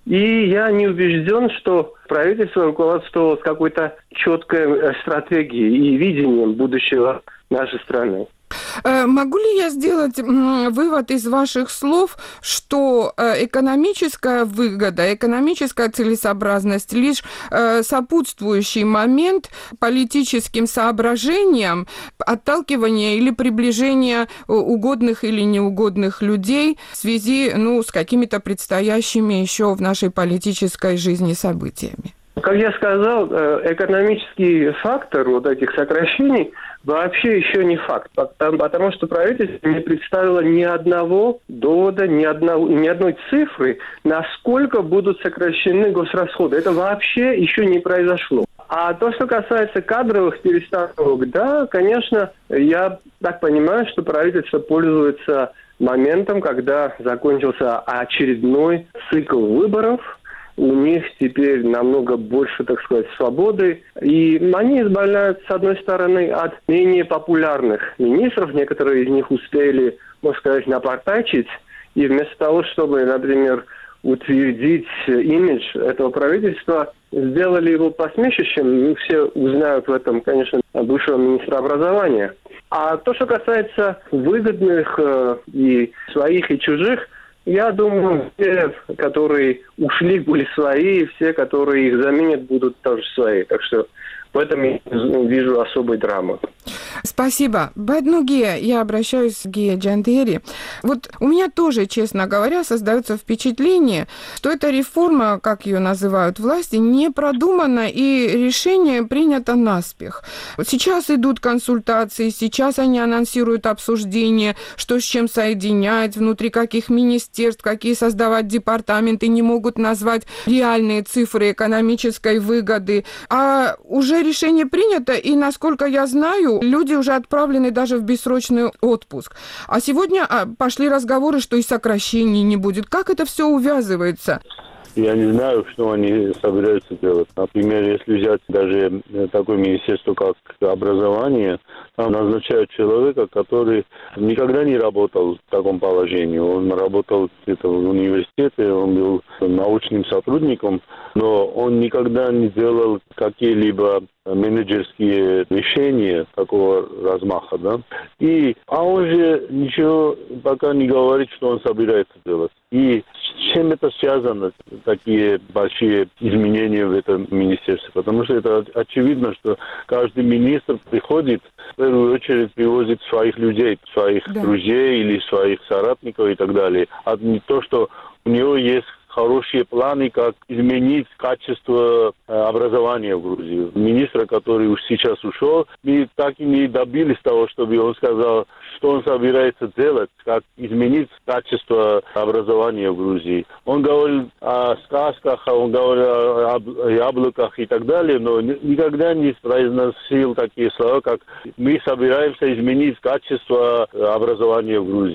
И я не убежден, что правительство руководствовалось какой-то четкой стратегией и видением будущего нашей страны. Могу ли я сделать вывод из ваших слов, что экономическая выгода, экономическая целесообразность лишь сопутствующий момент политическим соображениям отталкивания или приближения угодных или неугодных людей в связи ну, с какими-то предстоящими еще в нашей политической жизни событиями? Как я сказал, экономический фактор вот этих сокращений вообще еще не факт, потому что правительство не представило ни одного довода, ни, одного, ни одной цифры, насколько будут сокращены госрасходы. Это вообще еще не произошло. А то, что касается кадровых перестановок, да, конечно, я так понимаю, что правительство пользуется моментом, когда закончился очередной цикл выборов. У них теперь намного больше, так сказать, свободы. И они избавляются, с одной стороны, от менее популярных министров. Некоторые из них успели, можно сказать, напортачить. И вместо того, чтобы, например, утвердить имидж этого правительства, сделали его посмешищем. Все узнают в этом, конечно, бывшего министра образования. А то, что касается выгодных э, и своих, и чужих, я думаю, все, которые ушли, были свои, все, которые их заменят, будут тоже свои. Так что в этом я вижу особой драмы. Спасибо. Бадну Гея, я обращаюсь к Гея Джандери. Вот у меня тоже, честно говоря, создается впечатление, что эта реформа, как ее называют власти, не продумана и решение принято наспех. Вот сейчас идут консультации, сейчас они анонсируют обсуждение, что с чем соединять, внутри каких министерств, какие создавать департаменты, не могут назвать реальные цифры экономической выгоды. А уже решение принято, и, насколько я знаю, люди уже отправлены даже в бессрочный отпуск. А сегодня пошли разговоры, что и сокращений не будет. Как это все увязывается? Я не знаю, что они собираются делать. Например, если взять даже такое министерство, как образование, там назначают человека, который никогда не работал в таком положении. Он работал где-то в университете, он был научным сотрудником, но он никогда не делал какие-либо менеджерские решения такого размаха, да. И, а он же ничего пока не говорит, что он собирается делать. И с чем это связано, такие большие изменения в этом министерстве? Потому что это очевидно, что каждый министр приходит, в первую очередь привозит своих людей, своих да. друзей или своих соратников и так далее. А не то, что у него есть хорошие планы, как изменить качество образования в Грузии. Министр, который уж сейчас ушел, мы так и не добились того, чтобы он сказал, что он собирается делать, как изменить качество образования в Грузии. Он говорил о сказках, он говорил о яблоках и так далее, но никогда не произносил такие слова, как «мы собираемся изменить качество образования в Грузии».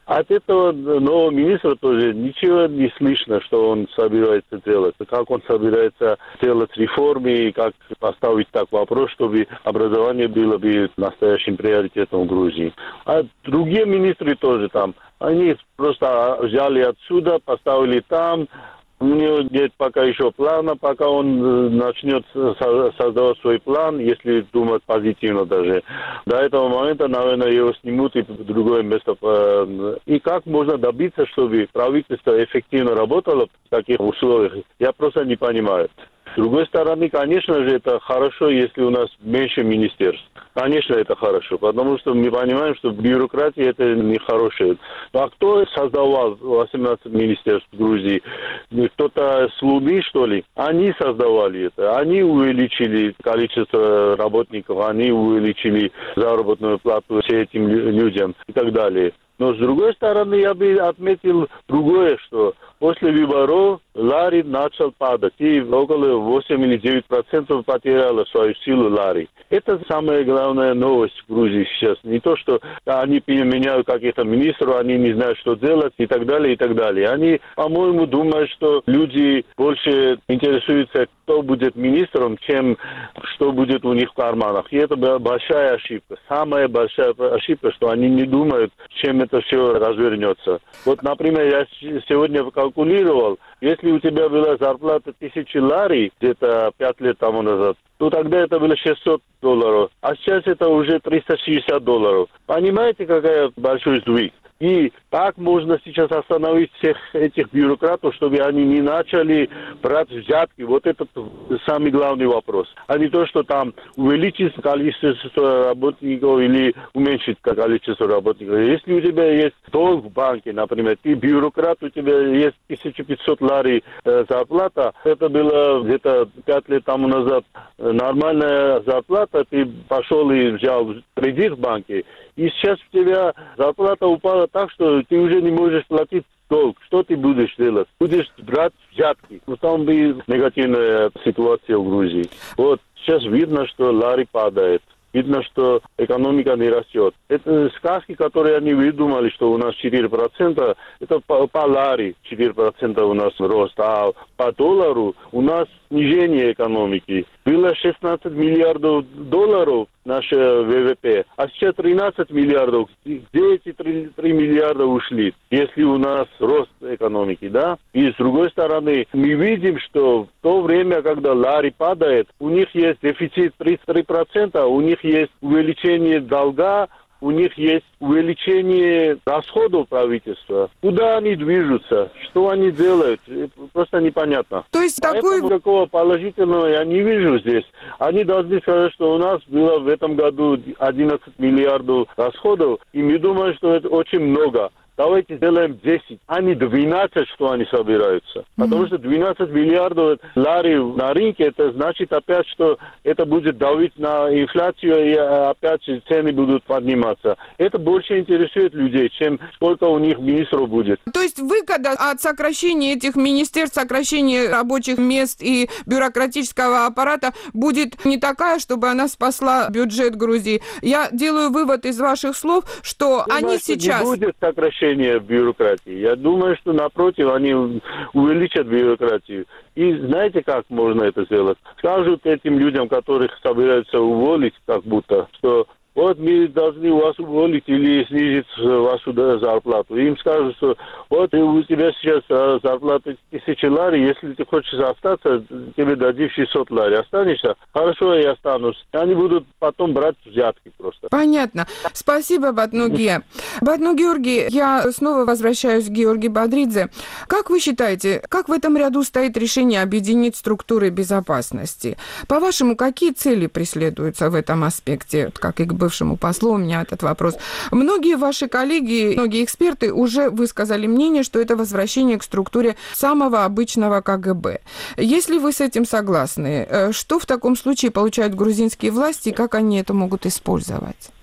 От этого нового министра тоже ничего не слышно, что он собирается делать. Как он собирается делать реформы, как поставить так вопрос, чтобы образование было бы настоящим приоритетом в Грузии. А другие министры тоже там, они просто взяли отсюда, поставили там. У него нет пока еще плана, пока он начнет создавать свой план, если думать позитивно даже. До этого момента, наверное, его снимут и в другое место. И как можно добиться, чтобы правительство эффективно работало в таких условиях, я просто не понимаю. С другой стороны, конечно же, это хорошо, если у нас меньше министерств. Конечно, это хорошо, потому что мы понимаем, что бюрократия это нехорошее. А кто создавал восемнадцать министерств в Грузии? Кто-то с Луны, что ли? Они создавали это. Они увеличили количество работников, они увеличили заработную плату всем этим людям и так далее. Но с другой стороны, я бы отметил другое, что после выборов лари начал падать. И около восемь или девять процентов потеряла свою силу лари. Это самая главная новость в Грузии сейчас. Не то, что они меняют каких-то министров, они не знают, что делать и так далее, и так далее. Они, по-моему, думают, что люди больше интересуются, кто будет министром, чем что будет у них в карманах. И это большая ошибка. Самая большая ошибка, что они не думают, чем это все развернется. Вот, например, я сегодня калькулировал, если у тебя была зарплата тысячи лари где-то пять лет тому назад, то тогда это было шестьсот долларов, а сейчас это уже триста шестьдесят долларов. Понимаете, какая большой сдвиг? И так можно сейчас остановить всех этих бюрократов, чтобы они не начали брать взятки. Вот это самый главный вопрос. А не то, что там увеличить количество работников или уменьшить количество работников. Если у тебя есть долг в банке, например, ты бюрократ, у тебя есть тысяча пятьсот лари э, зарплата, это было где-то пять лет тому назад нормальная зарплата, ты пошел и взял кредит в банке, и сейчас у тебя зарплата упала так, что ты уже не можешь платить долг. Что ты будешь делать? Будешь брать взятки. Ну, там бы негативная ситуация в Грузии. Вот сейчас видно, что лари падает. Видно, что экономика не растет. Это сказки, которые они выдумали, что у нас четыре процента, это по, по лари четыре процента у нас рост, а по доллару у нас снижение экономики. Было шестнадцать миллиардов долларов наше ВВП, а сейчас тринадцать миллиардов. Где эти три миллиарда ушли, если у нас рост экономики, да? И с другой стороны, мы видим, что в то время, когда лари падает, у них есть дефицит тридцать три процента, у них есть увеличение долга, у них есть увеличение расходов правительства. Куда они движутся? Что они делают? Просто непонятно. То есть Поэтому такой... такого положительного я не вижу здесь. Они должны сказать, что у нас было в этом году одиннадцать миллиардов расходов, и мы думаем, что это очень много. Давайте сделаем десять, а не двенадцать, что они собираются. Mm-hmm. Потому что двенадцать миллиардов лари на рынке, это значит опять, что это будет давить на инфляцию, и опять цены будут подниматься. Это больше интересует людей, чем сколько у них министров будет. То есть выгода от сокращения этих министерств, сокращения рабочих мест и бюрократического аппарата будет не такая, чтобы она спасла бюджет Грузии. Я делаю вывод из ваших слов, что Думаю, они что сейчас... не будет сокращения бюрократии. Я думаю, что напротив, они увеличат бюрократию. И знаете, как можно это сделать? Скажут этим людям, которых собираются уволить, как будто, что вот мы должны вас уволить или снизить вашу зарплату. Им скажут, что вот у тебя сейчас зарплата тысяча лари, если ты хочешь остаться, тебе дадим шестьсот лари. Останешься? Хорошо, я останусь. Они будут потом брать взятки просто. Понятно. Спасибо, Батнуге. Батну Георгий, я снова возвращаюсь к Георгию Бодридзе. Как вы считаете, как в этом ряду стоит решение объединить структуры безопасности? По-вашему, какие цели преследуются в этом аспекте, как и к бывшему послу у меня этот вопрос. Многие ваши коллеги, многие эксперты уже высказали мнение, что это возвращение к структуре самого обычного ка гэ бэ. Если вы с этим согласны, что в таком случае получают грузинские власти и как они это могут использовать?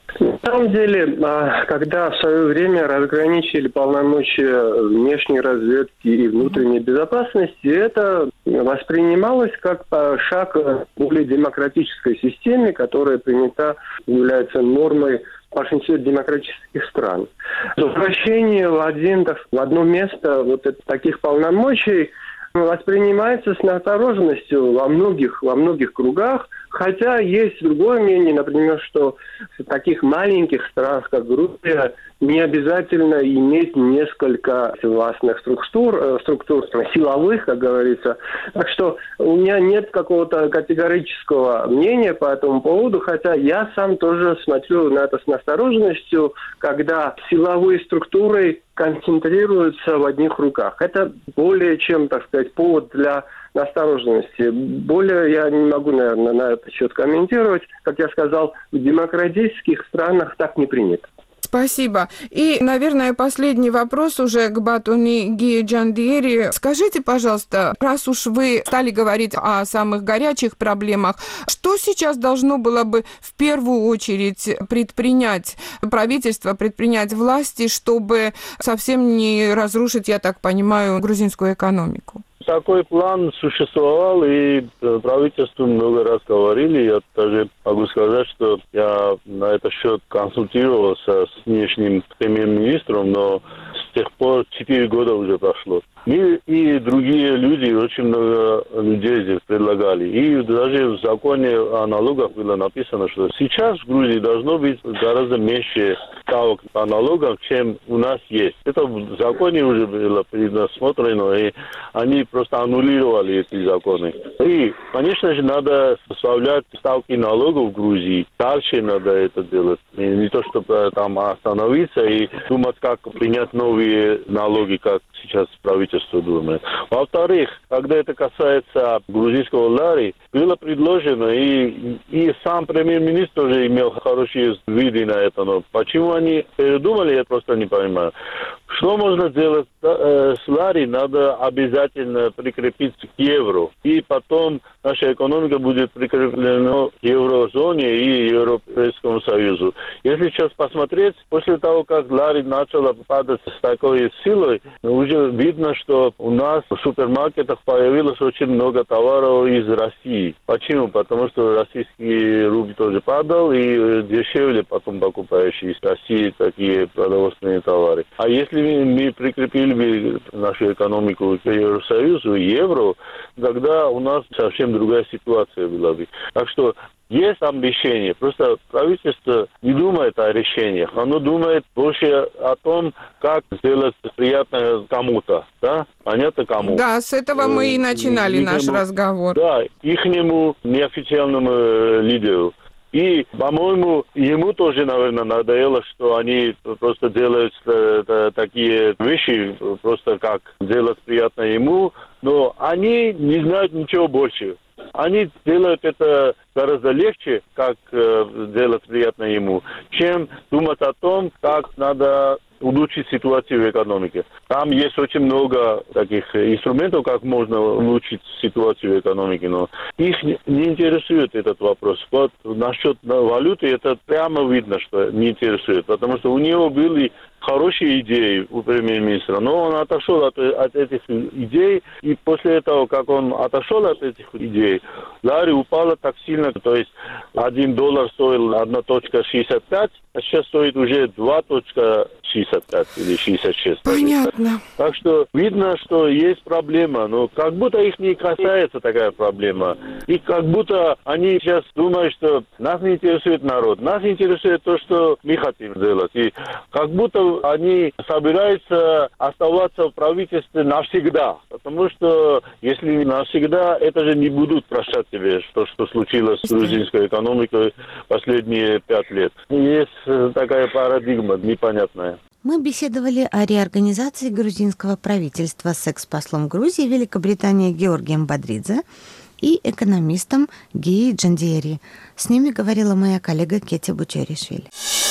На самом деле, когда в свое время разграничили полномочия внешней разведки и внутренней безопасности, это воспринималось как шаг к более демократической системе, которая принята, является нормой в большинстве демократических стран. Возвращение в, один, в одно место вот таких полномочий воспринимается с настороженностью во многих, во многих кругах, хотя есть другое мнение, например, что в таких маленьких странах, как Грузия, не обязательно иметь несколько властных структур, структур силовых, как говорится. Так что у меня нет какого-то категорического мнения по этому поводу, хотя я сам тоже смотрю на это с настороженностью, когда силовые структуры концентрируются в одних руках. Это более чем, так сказать, повод для настороженности. Более я не могу, наверное, на этот счет комментировать. Как я сказал, в демократических странах так не принято. Спасибо. И, наверное, последний вопрос уже к Батуни Гии Джандиери. Скажите, пожалуйста, раз уж вы стали говорить о самых горячих проблемах, что сейчас должно было бы в первую очередь предпринять правительство, предпринять власти, чтобы совсем не разрушить, я так понимаю, грузинскую экономику? Такой план существовал, и правительству много раз говорили. Я даже могу сказать, что я на этот счет консультировался с внешним премьер-министром, но с тех пор четыре года уже прошло. Мы и другие люди, очень много людей здесь предлагали. И даже в законе о налогах было написано, что сейчас в Грузии должно быть гораздо меньше ставок по налогам, чем у нас есть. Это в законе уже было предусмотрено, и они просто аннулировали эти законы. И, конечно же, надо составлять ставки налогов в Грузии. Дальше надо это делать. И не то, чтобы там остановиться и думать, как принять новые налоги, как сейчас правительство думает. Во-вторых, когда это касается грузинского лари, было предложено, и, и сам премьер-министр уже имел хорошие виды на это, но почему они передумали, я просто не понимаю. Что можно сделать с лари? Надо обязательно прикрепиться к евро. И потом наша экономика будет прикреплена к еврозоне и Европейскому Союзу. Если сейчас посмотреть, после того, как лари начала падать с такой силой, уже видно, что у нас в супермаркетах появилось очень много товаров из России. Почему? Потому что российский рубль тоже падал, и дешевле потом покупаешь из России такие продовольственные товары. А если мы прикрепили бы нашу экономику к Евросоюзу, евро, тогда у нас совсем другая ситуация была бы. Так что есть там решение. Просто правительство не думает о решениях. Оно думает больше о том, как сделать приятное кому-то. Да? Понятно, кому? Да, с этого мы и начинали ихнему, наш разговор. Да, ихнему неофициальному лидеру. И, по-моему, ему тоже, наверное, надоело, что они просто делают э, такие вещи, просто как делать приятно ему, но они не знают ничего больше. Они делают это гораздо легче, как э, делать приятно ему, чем думать о том, как надо улучшить ситуацию в экономике. Там есть очень много таких инструментов, как можно улучшить ситуацию в экономике, но их не, не интересует этот вопрос. Вот насчет валюты это прямо видно, что не интересует, потому что у него были хорошие идеи у премьер-министра, но он отошел от, от этих идей, и после этого, как он отошел от этих идей, лари упала так сильно, то есть один доллар стоил одна целая шестьдесят пять, а сейчас стоит уже два целых шестьдесят пять или шестьдесят шесть. Понятно. Так что видно, что есть проблема, но как будто их не касается такая проблема. И как будто они сейчас думают, что нас не интересует народ, нас интересует то, что мы хотим делать. И как будто они собираются оставаться в правительстве навсегда. Потому что если навсегда, это же не будут прощать тебе, то, что случилось с грузинской экономикой последние пять лет. Есть такая парадигма непонятная. Мы беседовали о реорганизации грузинского правительства с экс-послом Грузии в Великобритании Георгием Бодридзе и экономистом Гией Джандиери. С ними говорила моя коллега Кетя Бучеришвили.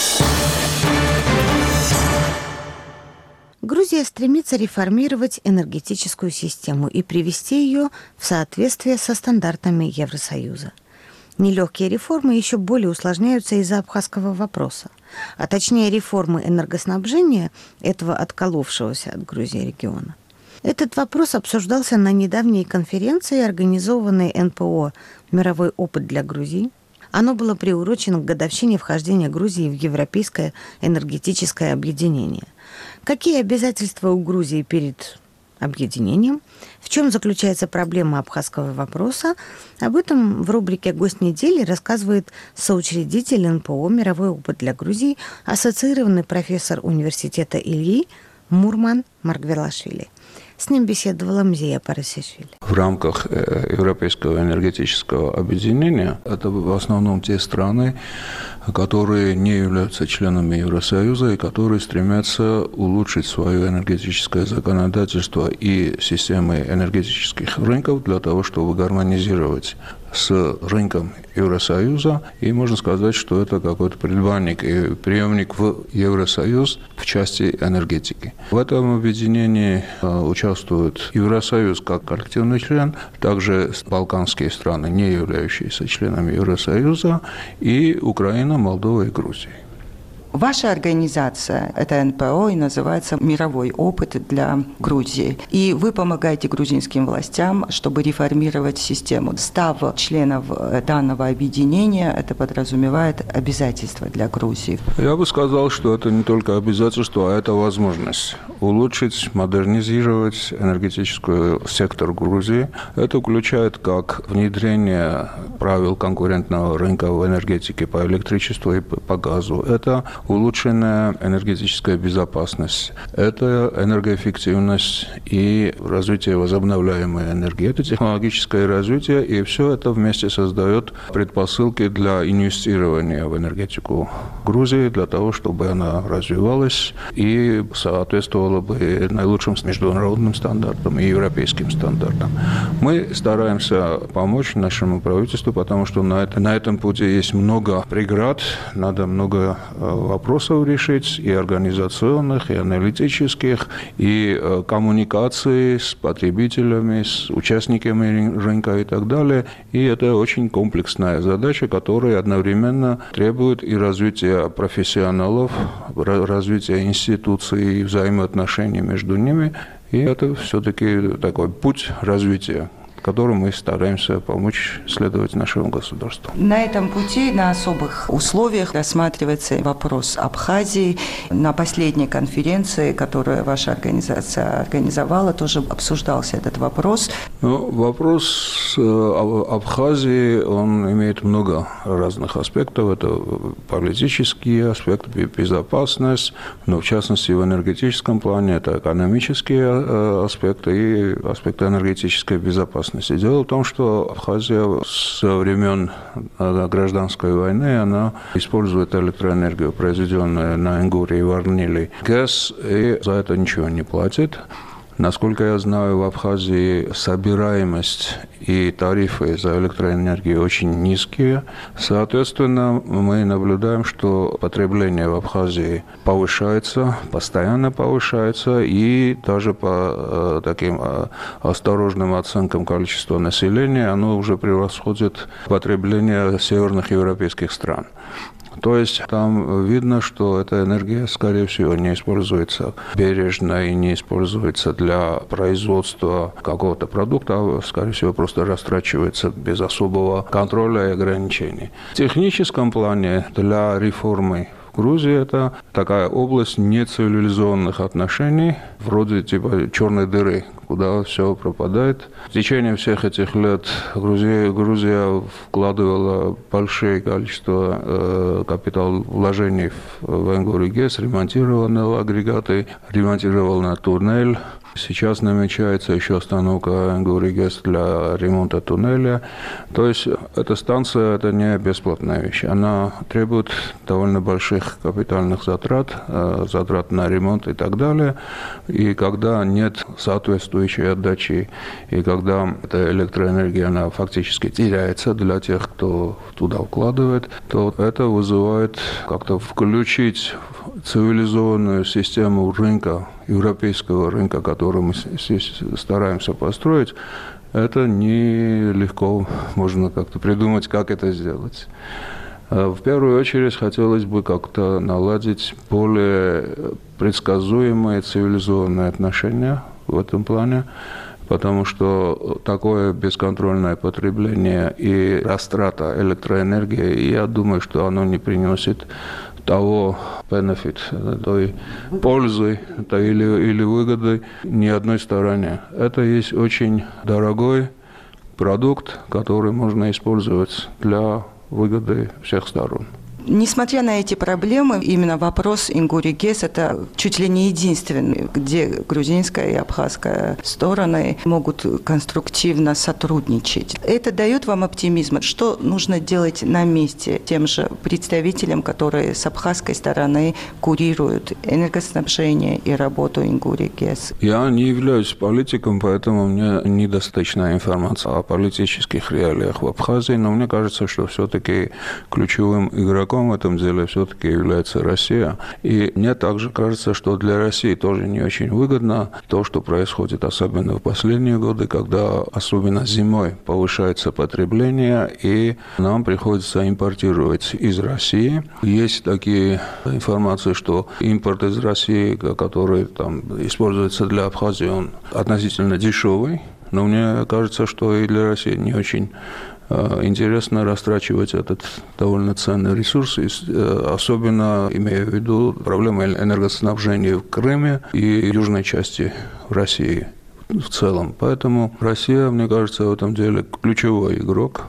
Грузия стремится реформировать энергетическую систему и привести ее в соответствие со стандартами Евросоюза. Нелегкие реформы еще более усложняются из-за абхазского вопроса, а точнее реформы энергоснабжения этого отколовшегося от Грузии региона. Этот вопрос обсуждался на недавней конференции, организованной эн пэ о «Мировой опыт для Грузии». Оно было приурочено к годовщине вхождения Грузии в Европейское энергетическое объединение. Какие обязательства у Грузии перед объединением? В чем заключается проблема абхазского вопроса? Об этом в рубрике «Гость недели» рассказывает соучредитель эн пэ о «Мировой опыт для Грузии», ассоциированный профессор университета Ильи Мурман Маргвелашвили. С ним беседовала Мзия Парасишвили. В рамках Европейского энергетического объединения это в основном те страны, которые не являются членами Евросоюза и которые стремятся улучшить свое энергетическое законодательство и системы энергетических рынков для того, чтобы гармонизировать с рынком Евросоюза. И можно сказать, что это какой-то предбанник и преемник в Евросоюз в части энергетики. В этом объединении участвует Евросоюз как коллективный член, также балканские страны, не являющиеся членами Евросоюза, и Украина, Молдова и Грузия. Ваша организация, это эн пэ о, и называется «Мировой опыт для Грузии». И вы помогаете грузинским властям, чтобы реформировать систему. Став членов данного объединения, это подразумевает обязательства для Грузии. Я бы сказал, что это не только обязательство, а это возможность улучшить, модернизировать энергетический сектор Грузии. Это включает как внедрение правил конкурентного рынка в энергетике по электричеству и по газу. Это улучшенная энергетическая безопасность, это энергоэффективность и развитие возобновляемой энергии. Это технологическое развитие, и все это вместе создает предпосылки для инвестирования в энергетику Грузии, для того, чтобы она развивалась и соответствовала бы наилучшим международным стандартам и европейским стандартам. Мы стараемся помочь нашему правительству, потому что на, это, на этом пути есть много преград, надо много вопросов решить, и организационных, и аналитических, и коммуникации с потребителями, с участниками рынка и так далее. И это очень комплексная задача, которая одновременно требует и развития профессионалов, развития институций и взаимоотношений между ними. И это все-таки такой путь развития, которым мы стараемся помочь следовать нашему государству. На этом пути, на особых условиях рассматривается вопрос Абхазии. На последней конференции, которую ваша организация организовала, тоже обсуждался этот вопрос. Ну, вопрос Абхазии, он имеет много разных аспектов. Это политический аспект, безопасность, но в частности в энергетическом плане это экономические аспекты и аспекты энергетической безопасности. Дело в том, что Абхазия со времен гражданской войны она использует электроэнергию, произведенную на Ингурии, Варнили, ГЭС, и за это ничего не платит. Насколько я знаю, в Абхазии собираемость и тарифы за электроэнергию очень низкие. Соответственно, мы наблюдаем, что потребление в Абхазии повышается, постоянно повышается, и даже по таким осторожным оценкам количества населения оно уже превосходит потребление северных европейских стран. То есть там видно, что эта энергия, скорее всего, не используется бережно и не используется для производства какого-то продукта, а, скорее всего, просто растрачивается без особого контроля и ограничений. В техническом плане для реформы Грузия – это такая область нецивилизованных отношений, вроде типа черной дыры, куда все пропадает. В течение всех этих лет Грузия, Грузия вкладывала большое количество э, капиталовложений в, в Ингурию ГЭС, ремонтировала агрегаты, ремонтировала туннель. Сейчас намечается еще остановка Ингурии ГЭС для ремонта туннеля. То есть эта станция – это не бесплатная вещь. Она требует довольно больших капитальных затрат, затрат на ремонт и так далее. И когда нет соответствующей отдачи, и когда эта электроэнергия она фактически теряется для тех, кто туда вкладывает, то это вызывает как-то включить цивилизованную систему рынка, европейского рынка, который мы здесь стараемся построить, это нелегко, можно как-то придумать, как это сделать. В первую очередь хотелось бы как-то наладить более предсказуемые цивилизованные отношения в этом плане, потому что такое бесконтрольное потребление и растрата электроэнергии, я думаю, что оно не приносит того benefit, той пользы или, или выгоды ни одной стороне. Это есть очень дорогой продукт, который можно использовать для выгоды всех сторон. Несмотря на эти проблемы, именно вопрос Ингури-ГЭС – это чуть ли не единственный, где грузинская и абхазская стороны могут конструктивно сотрудничать. Это дает вам оптимизм? Что нужно делать на месте тем же представителям, которые с абхазской стороны курируют энергоснабжение и работу Ингури-ГЭС? Я не являюсь политиком, поэтому мне недостаточно информации о политических реалиях в Абхазии, но мне кажется, что все-таки ключевым игроком в этом деле все-таки является Россия. И мне также кажется, что для России тоже не очень выгодно то, что происходит, особенно в последние годы, когда особенно зимой повышается потребление, и нам приходится импортировать из России. Есть такие информации, что импорт из России, который там используется для Абхазии, он относительно дешевый, но мне кажется, что и для России не очень интересно растрачивать этот довольно ценный ресурс, особенно имея в виду проблемы энергоснабжения в Крыме и южной части России в целом. Поэтому Россия, мне кажется, в этом деле ключевой игрок,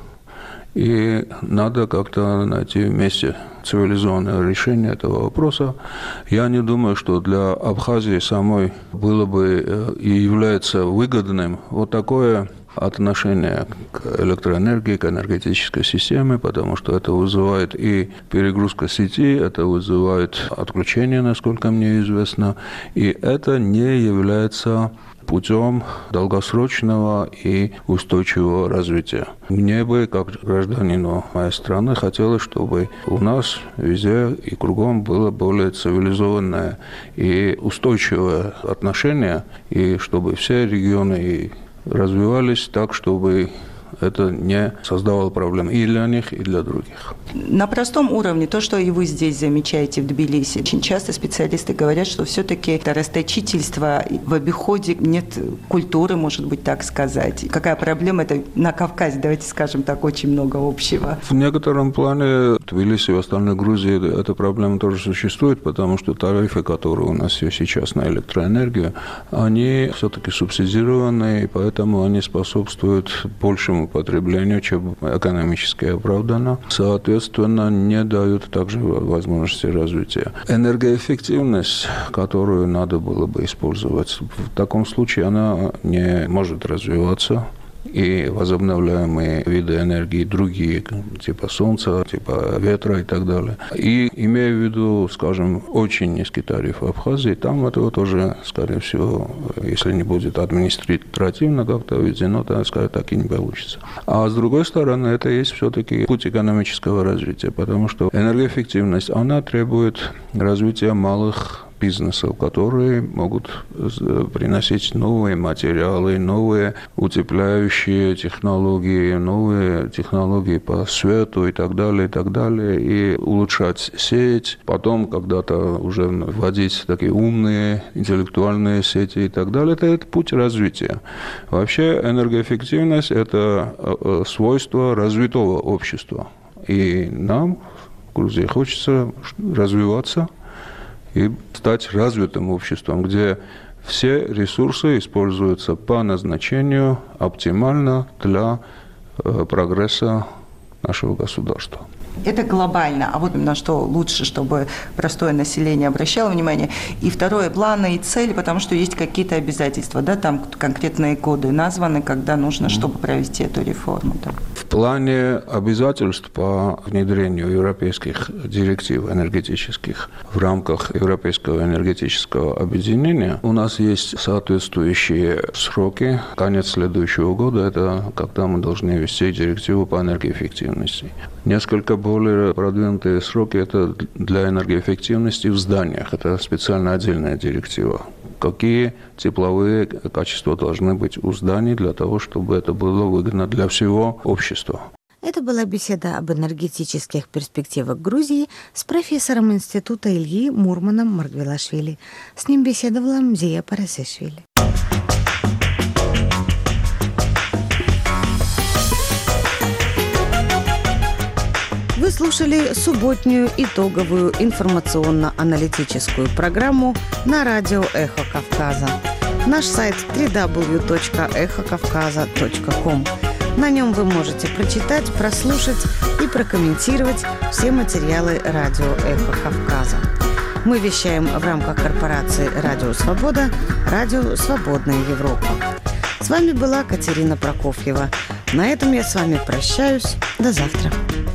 и надо как-то найти вместе цивилизованное решение этого вопроса. Я не думаю, что для Абхазии самой было бы и является выгодным вот такое отношение к электроэнергии, к энергетической системе, потому что это вызывает и перегрузка сети, это вызывает отключение, насколько мне известно, и это не является путем долгосрочного и устойчивого развития. Мне бы, как гражданину моей страны, хотелось, чтобы у нас везде и кругом было более цивилизованное и устойчивое отношение, и чтобы все регионы развивались так, чтобы это не создавало проблем и для них, и для других. На простом уровне, то, что и вы здесь замечаете в Тбилиси, очень часто специалисты говорят, что все-таки это расточительство, в обиходе нет культуры, может быть, так сказать. Какая проблема? Это на Кавказе, давайте скажем так, очень много общего. В некотором плане в Тбилиси и в остальной Грузии эта проблема тоже существует, потому что тарифы, которые у нас есть сейчас на электроэнергию, они все-таки субсидированы, и поэтому они способствуют большему потреблению, чем экономически оправдано. Соответственно, не дают также возможности развития. Энергоэффективность, которую надо было бы использовать, в таком случае она не может развиваться. И возобновляемые виды энергии, другие, типа солнца, типа ветра и так далее. И имея в виду, скажем, очень низкий тариф в Абхазии, там этого тоже, скорее всего, если не будет административно как-то введено, то, скорее, так и не получится. А с другой стороны, это есть все-таки путь экономического развития, потому что энергоэффективность, она требует развития малых бизнесов, которые могут приносить новые материалы, новые утепляющие технологии, новые технологии по свету и так далее, и так далее, и улучшать сеть, потом когда-то уже вводить такие умные интеллектуальные сети и так далее. Это, это путь развития. Вообще энергоэффективность – это свойство развитого общества. И нам в Грузии хочется развиваться и стать развитым обществом, где все ресурсы используются по назначению оптимально для э, прогресса нашего государства. Это глобально, а вот на что лучше, чтобы простое население обращало внимание. И второе, планы и цели, потому что есть какие-то обязательства, да, там конкретные годы названы, когда нужно, чтобы провести эту реформу. Да. В плане обязательств по внедрению европейских директив энергетических в рамках Европейского энергетического объединения у нас есть соответствующие сроки. Конец следующего года – это когда мы должны ввести директиву по энергоэффективности. Несколько более продвинутые сроки – это для энергоэффективности в зданиях. Это специально отдельная директива, какие тепловые качества должны быть у зданий для того, чтобы это было выгодно для всего общества. Это была беседа об энергетических перспективах Грузии с профессором института Ильи Мурманом Маргвелашвили. С ним беседовала Мзия Парасешвили. Вы слушали субботнюю итоговую информационно-аналитическую программу на радио «Эхо Кавказа». Наш сайт дабл ю дабл ю дабл ю точка эхо кавказа точка ком. На нем вы можете прочитать, прослушать и прокомментировать все материалы радио «Эхо Кавказа». Мы вещаем в рамках корпорации «Радио Свобода», «Радио Свободная Европа». С вами была Катерина Прокофьева. На этом я с вами прощаюсь. До завтра.